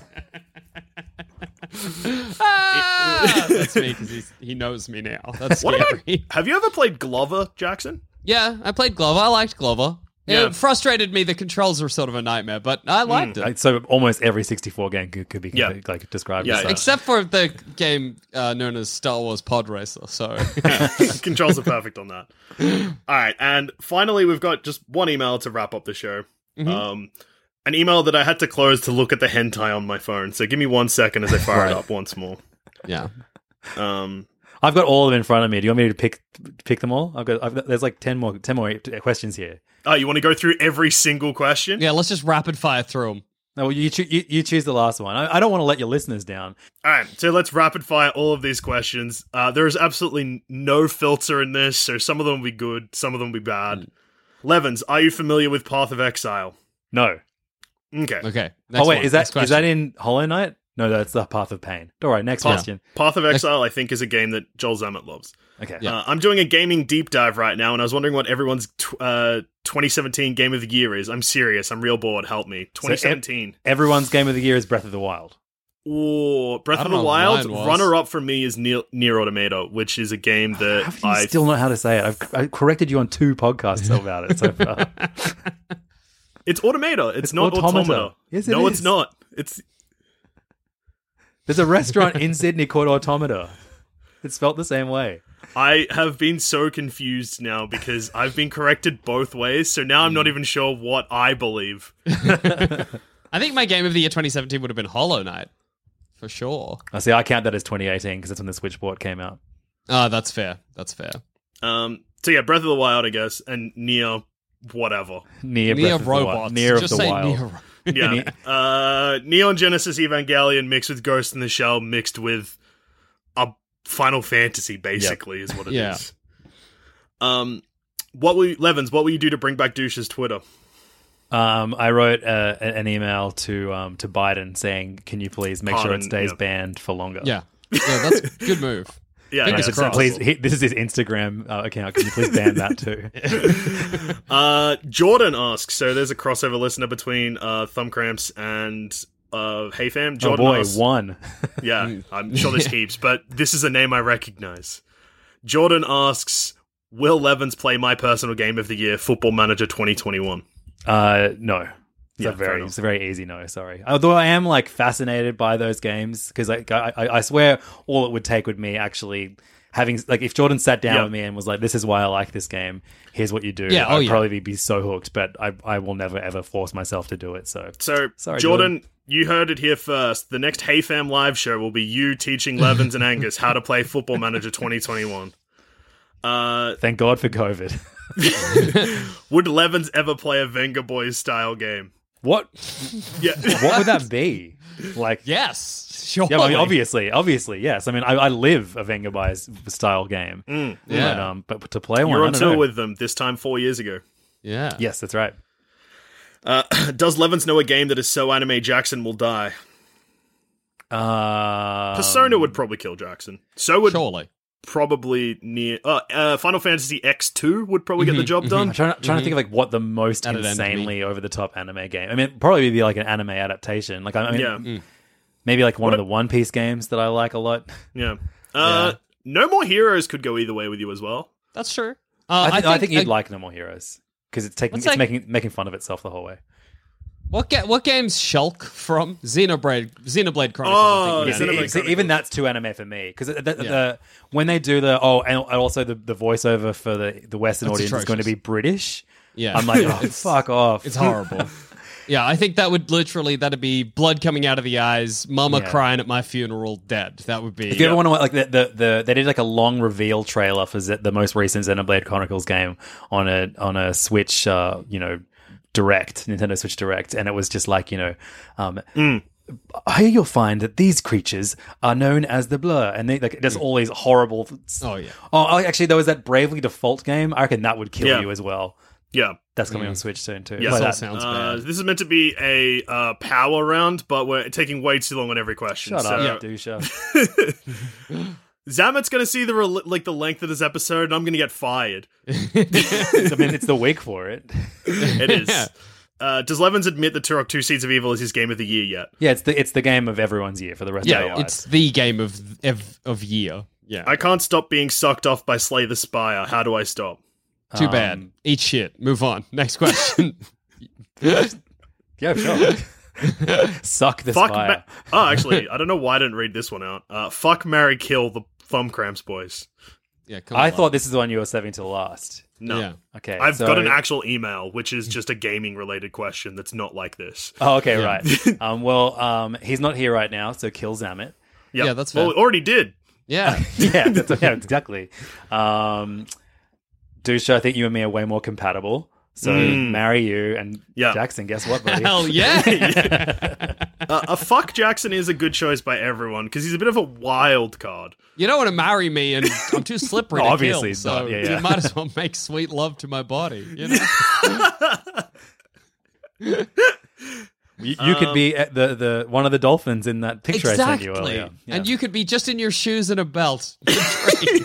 Ah! That's me because he knows me now. That's What scary. about? Have you ever played Glover, Jackson? Yeah, I played Glover. I liked Glover. Yeah. It frustrated me. The controls were sort of a nightmare, but I liked it. Like, so almost every sixty-four game could, could be Yeah. like described Yeah, as yeah. such. Except for the game uh, known as Star Wars Pod Racer. So Controls are perfect on that. All right, and finally, we've got just one email to wrap up the show. Mm-hmm. Um, an email that I had to close to look at the hentai on my phone. So give me one second as I fire Right. it up once more. yeah, Um, I've got all of them in front of me. Do you want me to pick pick them all? I've got, I've got there's like ten more ten more questions here. oh, you want to go through every single question? yeah. Let's just rapid fire through them. No, well, you, choo- you you choose the last one. I, I don't want to let your listeners down. All right, so let's rapid fire all of these questions. Uh, there is absolutely no filter in this, so some of them will be good, some of them will be bad. Levins, are you familiar with Path of Exile? No. Okay. Okay. Next oh wait, one. is that Next is that question. in Hollow Knight? No, that's the Path of Pain. All right, next Path, question. Path of Exile, I think, is a game that Joel Zammett loves. Okay. Yeah. Uh, I'm doing a gaming deep dive right now, and I was wondering what everyone's tw- uh, twenty seventeen Game of the Year is. I'm serious. I'm real bored. Help me. twenty seventeen. Everyone's game of the year is Breath of the Wild. Or Breath I of don't the know what Wild. mine was. Runner up for me is Near, Near Automata, which is a game that How do you I still know how to say it? I've I corrected you on two podcasts about it so far. It's Automata. It's, It's not Automata. Automata. Yes, it no, is. it's not. It's There's a restaurant in Sydney called Automata. It's spelt the same way. I have been so confused now because I've been corrected both ways, so now I'm not even sure what I believe. I think my game of the year twenty seventeen would have been Hollow Knight for sure. I see. I count that as twenty eighteen because that's when the Switch port came out. Oh, that's fair. That's fair. Um, so yeah, Breath of the Wild, I guess, and Near whatever. Near, Near Breath of the Wild. robots. Near Just of the say Wild. Near. Yeah. uh, Neon Genesis Evangelion mixed with Ghost in the Shell mixed with a Final Fantasy, basically, is what it is. Yeah. Um, what will you, Levins, what will you do to bring back Douche's Twitter? Um, I wrote uh, an email to um, to Biden saying, "Can you please make sure Pardon, it stays yeah. banned for longer?" Yeah. Yeah, that's a good move. Yeah, Fingers yeah, So crossed. please, he, this is his Instagram uh, account. Can you please ban that too? Uh, Jordan asks, so there's a crossover listener between uh, Thumb Cramps and uh, Hey Fam. Oh Jordan boy, asks, one. yeah, I'm sure there's heaps, but this is a name I recognize. Jordan asks, will Levins play my personal game of the year, Football Manager twenty twenty-one? Uh, no. It's Yeah, a fair very, enough. it's a very easy no. Sorry. Although I am like fascinated by those games because like I, I, I swear all it would take would me actually having like if Jordan sat down Yeah. with me and was like, "This is why I like this game. Here's what you do." Yeah, oh, I'd yeah. probably be so hooked, but I, I will never ever force myself to do it. So, So, Sorry, Jordan, you heard it here first. The next Hey Fam live show will be you teaching Levins and Angus how to play Football Manager twenty twenty-one. Uh, thank God for COVID. would Levins ever play a Venga Boys style game? What? Yeah. What would that be? Like, Yes, sure. yeah, I mean, obviously, obviously, yes. I mean, I, I live a Venga Boys style game. Mm. Yeah. But, um, but to play one, You're I on don't tour know. with them this time four years ago. Yeah. Yes, that's right. Uh, does Levins know a game that is so anime Jackson will die? Uh, Persona would probably kill Jackson. So would Surely. probably near uh, uh, Final Fantasy X two would probably get the job done. I'm trying, trying to think of like what the most That'd end me. insanely over the top anime game. I mean, it'd probably be like an anime adaptation. Like, I mean, Yeah. maybe like one What of the One Piece games that I like a lot. Yeah. Uh, Yeah. No More Heroes could go either way with you as well. That's true. I, Uh, think, I think you'd uh, like No More Heroes because it's taking, Let's it's say- making making fun of itself the whole way. What ga- what game's Shulk from? Xenoblade Xenoblade Chronicles. Oh, I think. Yeah, Xenoblade e- see, Chronicles. even that's too anime for me because the, the, Yeah. the when they do the oh and also the, the voiceover for the the Western That's audience is going to atrocious. be British. Yeah. I'm like, oh, It's- fuck off. It's horrible. Yeah, I think that would literally that'd be blood coming out of the eyes, mama Yeah. crying at my funeral, dead. That would be. If you ever want to like the, the the they did like a long reveal trailer for Z- the most recent Xenoblade Chronicles game on a on a Switch, uh, you know, Direct, Nintendo Switch Direct, and it was just like you know, um, here you'll find that these creatures are known as the Blur, and they like there's all these horrible. Oh yeah. Oh, actually, there was that Bravely Default game. I reckon that would kill Yeah. you as well. Yeah. That's coming on Switch soon too. Yeah. Play This all that. sounds Uh, bad. this is meant to be a uh, power round, but we're taking way too long on every question. Shut so. up, Dusha. Zamet's going to see the re- like the length of this episode, and I'm going to get fired. I mean, it's the week for it. It is. Yeah. Uh, does Levins admit that Turok Two Seeds of Evil is his game of the year yet? Yeah, it's the it's the game of everyone's year for the rest Yeah, of their lives. it's the game of of, of year. Yeah. I can't stop being sucked off by Slay the Spire. How do I stop? Too Um, bad. Eat shit. Move on. Next question. Yeah, sure. Suck the Fuck. spire. Ma- oh, actually, I don't know why I didn't read this one out. Uh, fuck, marry, kill the Thumb Cramps boys. Yeah, come I on. thought this is the one you were saving till last. No. Yeah. Okay, I've so- got an actual email, which is just a gaming related question that's not like this. Oh, okay, Yeah. right. um, well, um, he's not here right now, so kill Zamet. Yep. Yeah, that's Well, fair. we already did. Yeah. yeah, that's, yeah, exactly. Um, Dusha, I think you and me are way more compatible. So Mm. marry you and Yeah. Jackson. Guess what, buddy? Hell yeah. Uh, a fuck Jackson is a good choice by everyone because he's a bit of a wild card. You don't want to marry me, and I'm too slippery No, to obviously kill, it's so not. Yeah, yeah. you might as well make sweet love to my body. You know? You, you could be Um, at the, the one of the dolphins in that picture I sent you exactly. earlier. Yeah. And you could be just in your shoes and a belt. Great.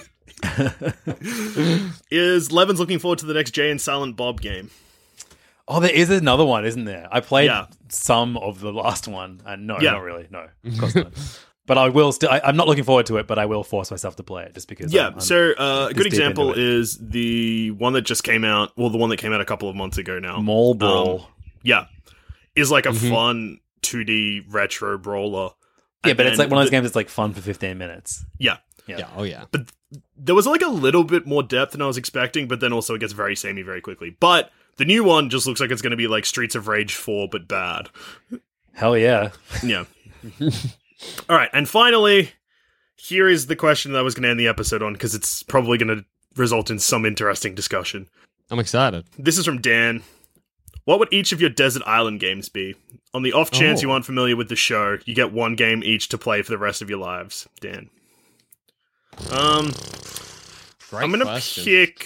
Is Levins looking forward to the next Jay and Silent Bob game? Oh, there is another one, isn't there? I played Yeah. some of the last one, and no, Yeah. not really. No, of course not. But I will still. I, I'm not looking forward to it, but I will force myself to play it just because. Yeah, I'm, I'm so uh, a this good deep example into it. is the one that just came out. Well, the one that came out a couple of months ago now. Mall Brawl. Um, yeah, is like a Mhm. fun two D retro brawler. yeah, And but it's then like one of those the- games that's like fun for fifteen minutes. Yeah, Yeah. Yeah, oh yeah. but there was like a little bit more depth than I was expecting. But then also it gets very samey very quickly. But the new one just looks like it's going to be like Streets of Rage four, but bad. Hell yeah. Yeah. All right, and finally, here is the question that I was going to end the episode on because it's probably going to result in some interesting discussion. I'm excited. This is from Dan. What would each of your desert island games be? On the off chance Oh. you aren't familiar with the show, you get one game each to play for the rest of your lives. Dan. Um, Great I'm gonna question. pick.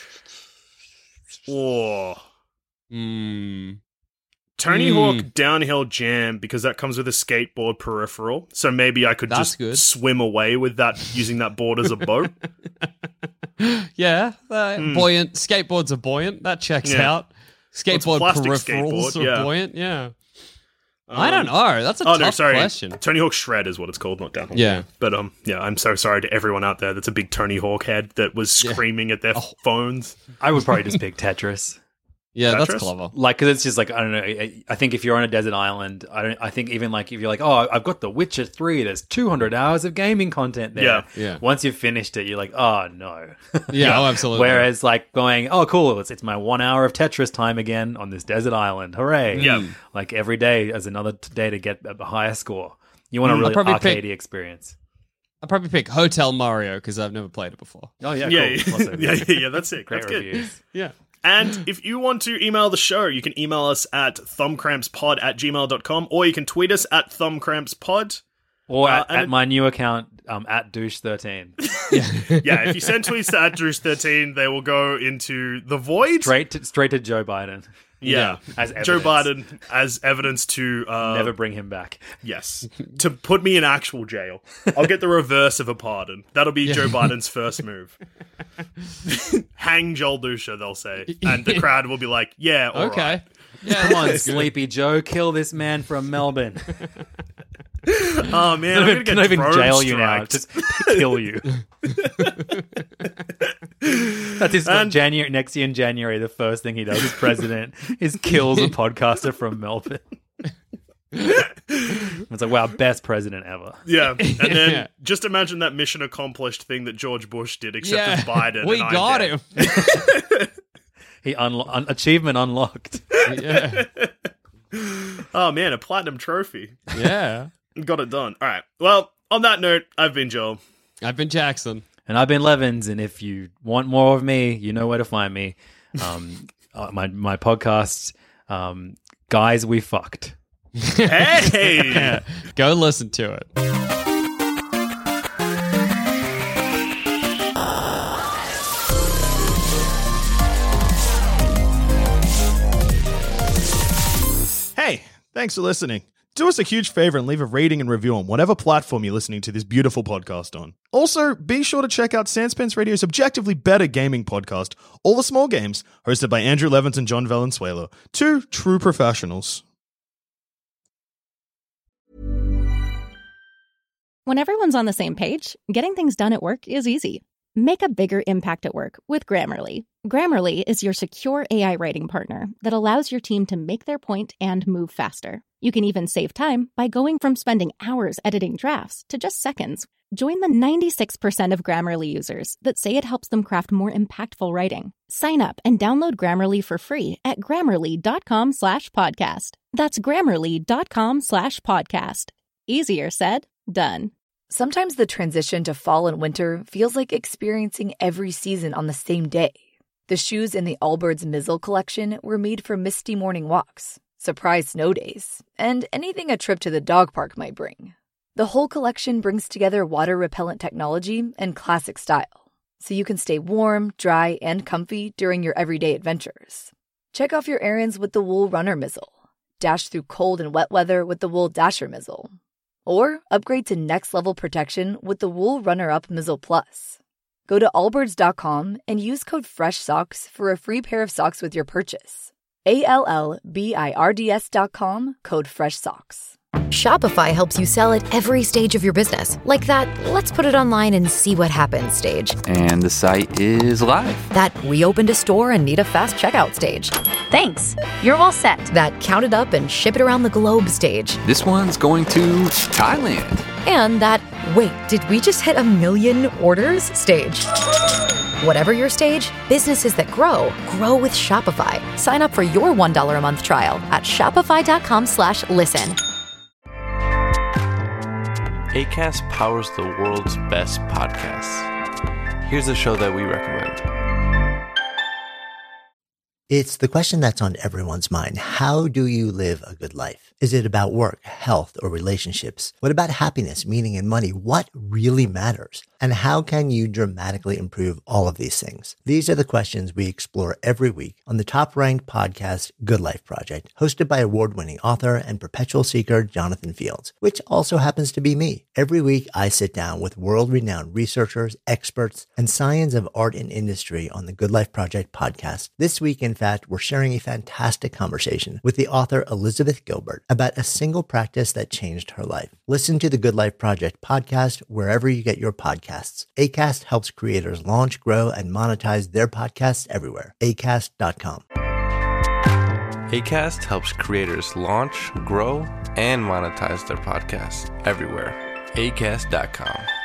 Oh, Hmm. Tony Hmm. Hawk Downhill Jam because that comes with a skateboard peripheral. So maybe I could That's just good. swim away with that using that board as a boat. Yeah, uh, Hmm. buoyant. Skateboards are buoyant. That checks Yeah. out. Skateboard plastic peripherals skateboard, are yeah. buoyant. Yeah. I don't Um, know. That's a oh tough no, sorry. question. Tony Hawk Shred is what it's called, not Downhill. Yeah. But um, yeah, I'm so sorry to everyone out there that's a big Tony Hawk head that was Yeah. screaming at their Oh. phones. I would probably just pick Tetris. Yeah, Tetris? that's clever. Like, because it's just like, I don't know. I, I think if you're on a desert island, I don't. I think even like if you're like, oh, I've got The Witcher three. There's two hundred hours of gaming content there. Yeah. Yeah. Once you've finished it, you're like, oh no. Yeah, oh, absolutely. Whereas like going, oh cool, it's it's my one hour of Tetris time again on this desert island. Hooray! Yeah. Like every day is another t- day to get a higher score. You want a Mm, really I'll probably arcadey pick- experience. I'll probably pick Hotel Mario because I've never played it before. Oh yeah, Yeah, cool. yeah, Also, yeah, yeah, yeah, that's it. Great That's good. reviews. Yeah. And if you want to email the show, you can email us at thumbcrampspod at gmail dot com, or you can tweet us at thumbcrampspod. Or Uh, at, and at it- my new account, um, at douche thirteen. Yeah, if you send tweets to at Drews thirteen, they will go into the void. Straight to, straight to Joe Biden. Yeah. As Joe evidence. Biden as evidence to uh, Never bring him back. yes, to put me in actual jail. I'll get the reverse of a pardon. That'll be Joe Biden's first move. Hang Joel Dusha, they'll say, and the crowd will be like, "Yeah, all Okay. right." Yeah, Come on, that's good. Sleepy Joe, kill this man from Melbourne. Oh man, I'm Not gonna even, get not even drone jail you now, striked. just kill you. That's his And- January next year in January. The first thing he does as president is kills a podcaster from Melbourne. It's like, wow, best president ever. Yeah, and then Yeah. just imagine that mission accomplished thing that George Bush did, except Yeah. as Biden. We and I'm got dead. him. He unlo- un- achievement unlocked. Yeah. Oh man, a platinum trophy. Yeah. Got it done. All right. Well, on that note, I've been Joel. I've been Jackson. And I've been Levins, and if you want more of me, you know where to find me. Um, uh, my my podcast, um, Guys We Fucked. Hey. Yeah. Go listen to it. Hey, thanks for listening. Do us a huge favor and leave a rating and review on whatever platform you're listening to this beautiful podcast on. Also, be sure to check out Sanspence Radio's objectively better gaming podcast, All the Small Games, hosted by Andrew Levins and John Valenzuela, two true professionals. When everyone's on the same page, getting things done at work is easy. Make a bigger impact at work with Grammarly. Grammarly is your secure A I writing partner that allows your team to make their point and move faster. You can even save time by going from spending hours editing drafts to just seconds. Join the ninety-six percent of Grammarly users that say it helps them craft more impactful writing. Sign up and download Grammarly for free at grammarly.com slash podcast. That's grammarly.com slash podcast. Easier said, done. Sometimes the transition to fall and winter feels like experiencing every season on the same day. The shoes in the Allbirds Mizzle collection were made for misty morning walks, surprise snow days, and anything a trip to the dog park might bring. The whole collection brings together water-repellent technology and classic style, so you can stay warm, dry, and comfy during your everyday adventures. Check off your errands with the Wool Runner Mizzle. Dash through cold and wet weather with the Wool Dasher Mizzle. Or upgrade to next-level protection with the Wool Runner-Up Mizzle Plus. Go to allbirds dot com and use code FRESHSOCKS for a free pair of socks with your purchase. A L L B I R D S dot com, code FRESHSOCKS. Shopify helps you sell at every stage of your business. Like that, let's put it online and see what happens stage. And the site is live. That we opened a store and need a fast checkout stage. Thanks. You're all set. That count it up and ship it around the globe stage. This one's going to Thailand. And that, wait, did we just hit a million orders stage? Whatever your stage, businesses that grow, grow with Shopify. Sign up for your one dollar a month trial at shopify.com slash listen. Acast powers the world's best podcasts. Here's a show that we recommend. It's the question that's on everyone's mind. How do you live a good life? Is it about work, health, or relationships? What about happiness, meaning, and money? What really matters? And how can you dramatically improve all of these things? These are the questions we explore every week on the top-ranked podcast, Good Life Project, hosted by award-winning author and perpetual seeker Jonathan Fields, which also happens to be me. Every week, I sit down with world-renowned researchers, experts, and science of art and industry on the Good Life Project podcast. This week, in fact, we're sharing a fantastic conversation with the author Elizabeth Gilbert about a single practice that changed her life. Listen to the Good Life Project podcast wherever you get your podcasts. Acast helps creators launch, grow, and monetize their podcasts everywhere. acast dot com. Acast helps creators launch, grow, and monetize their podcasts everywhere. acast dot com.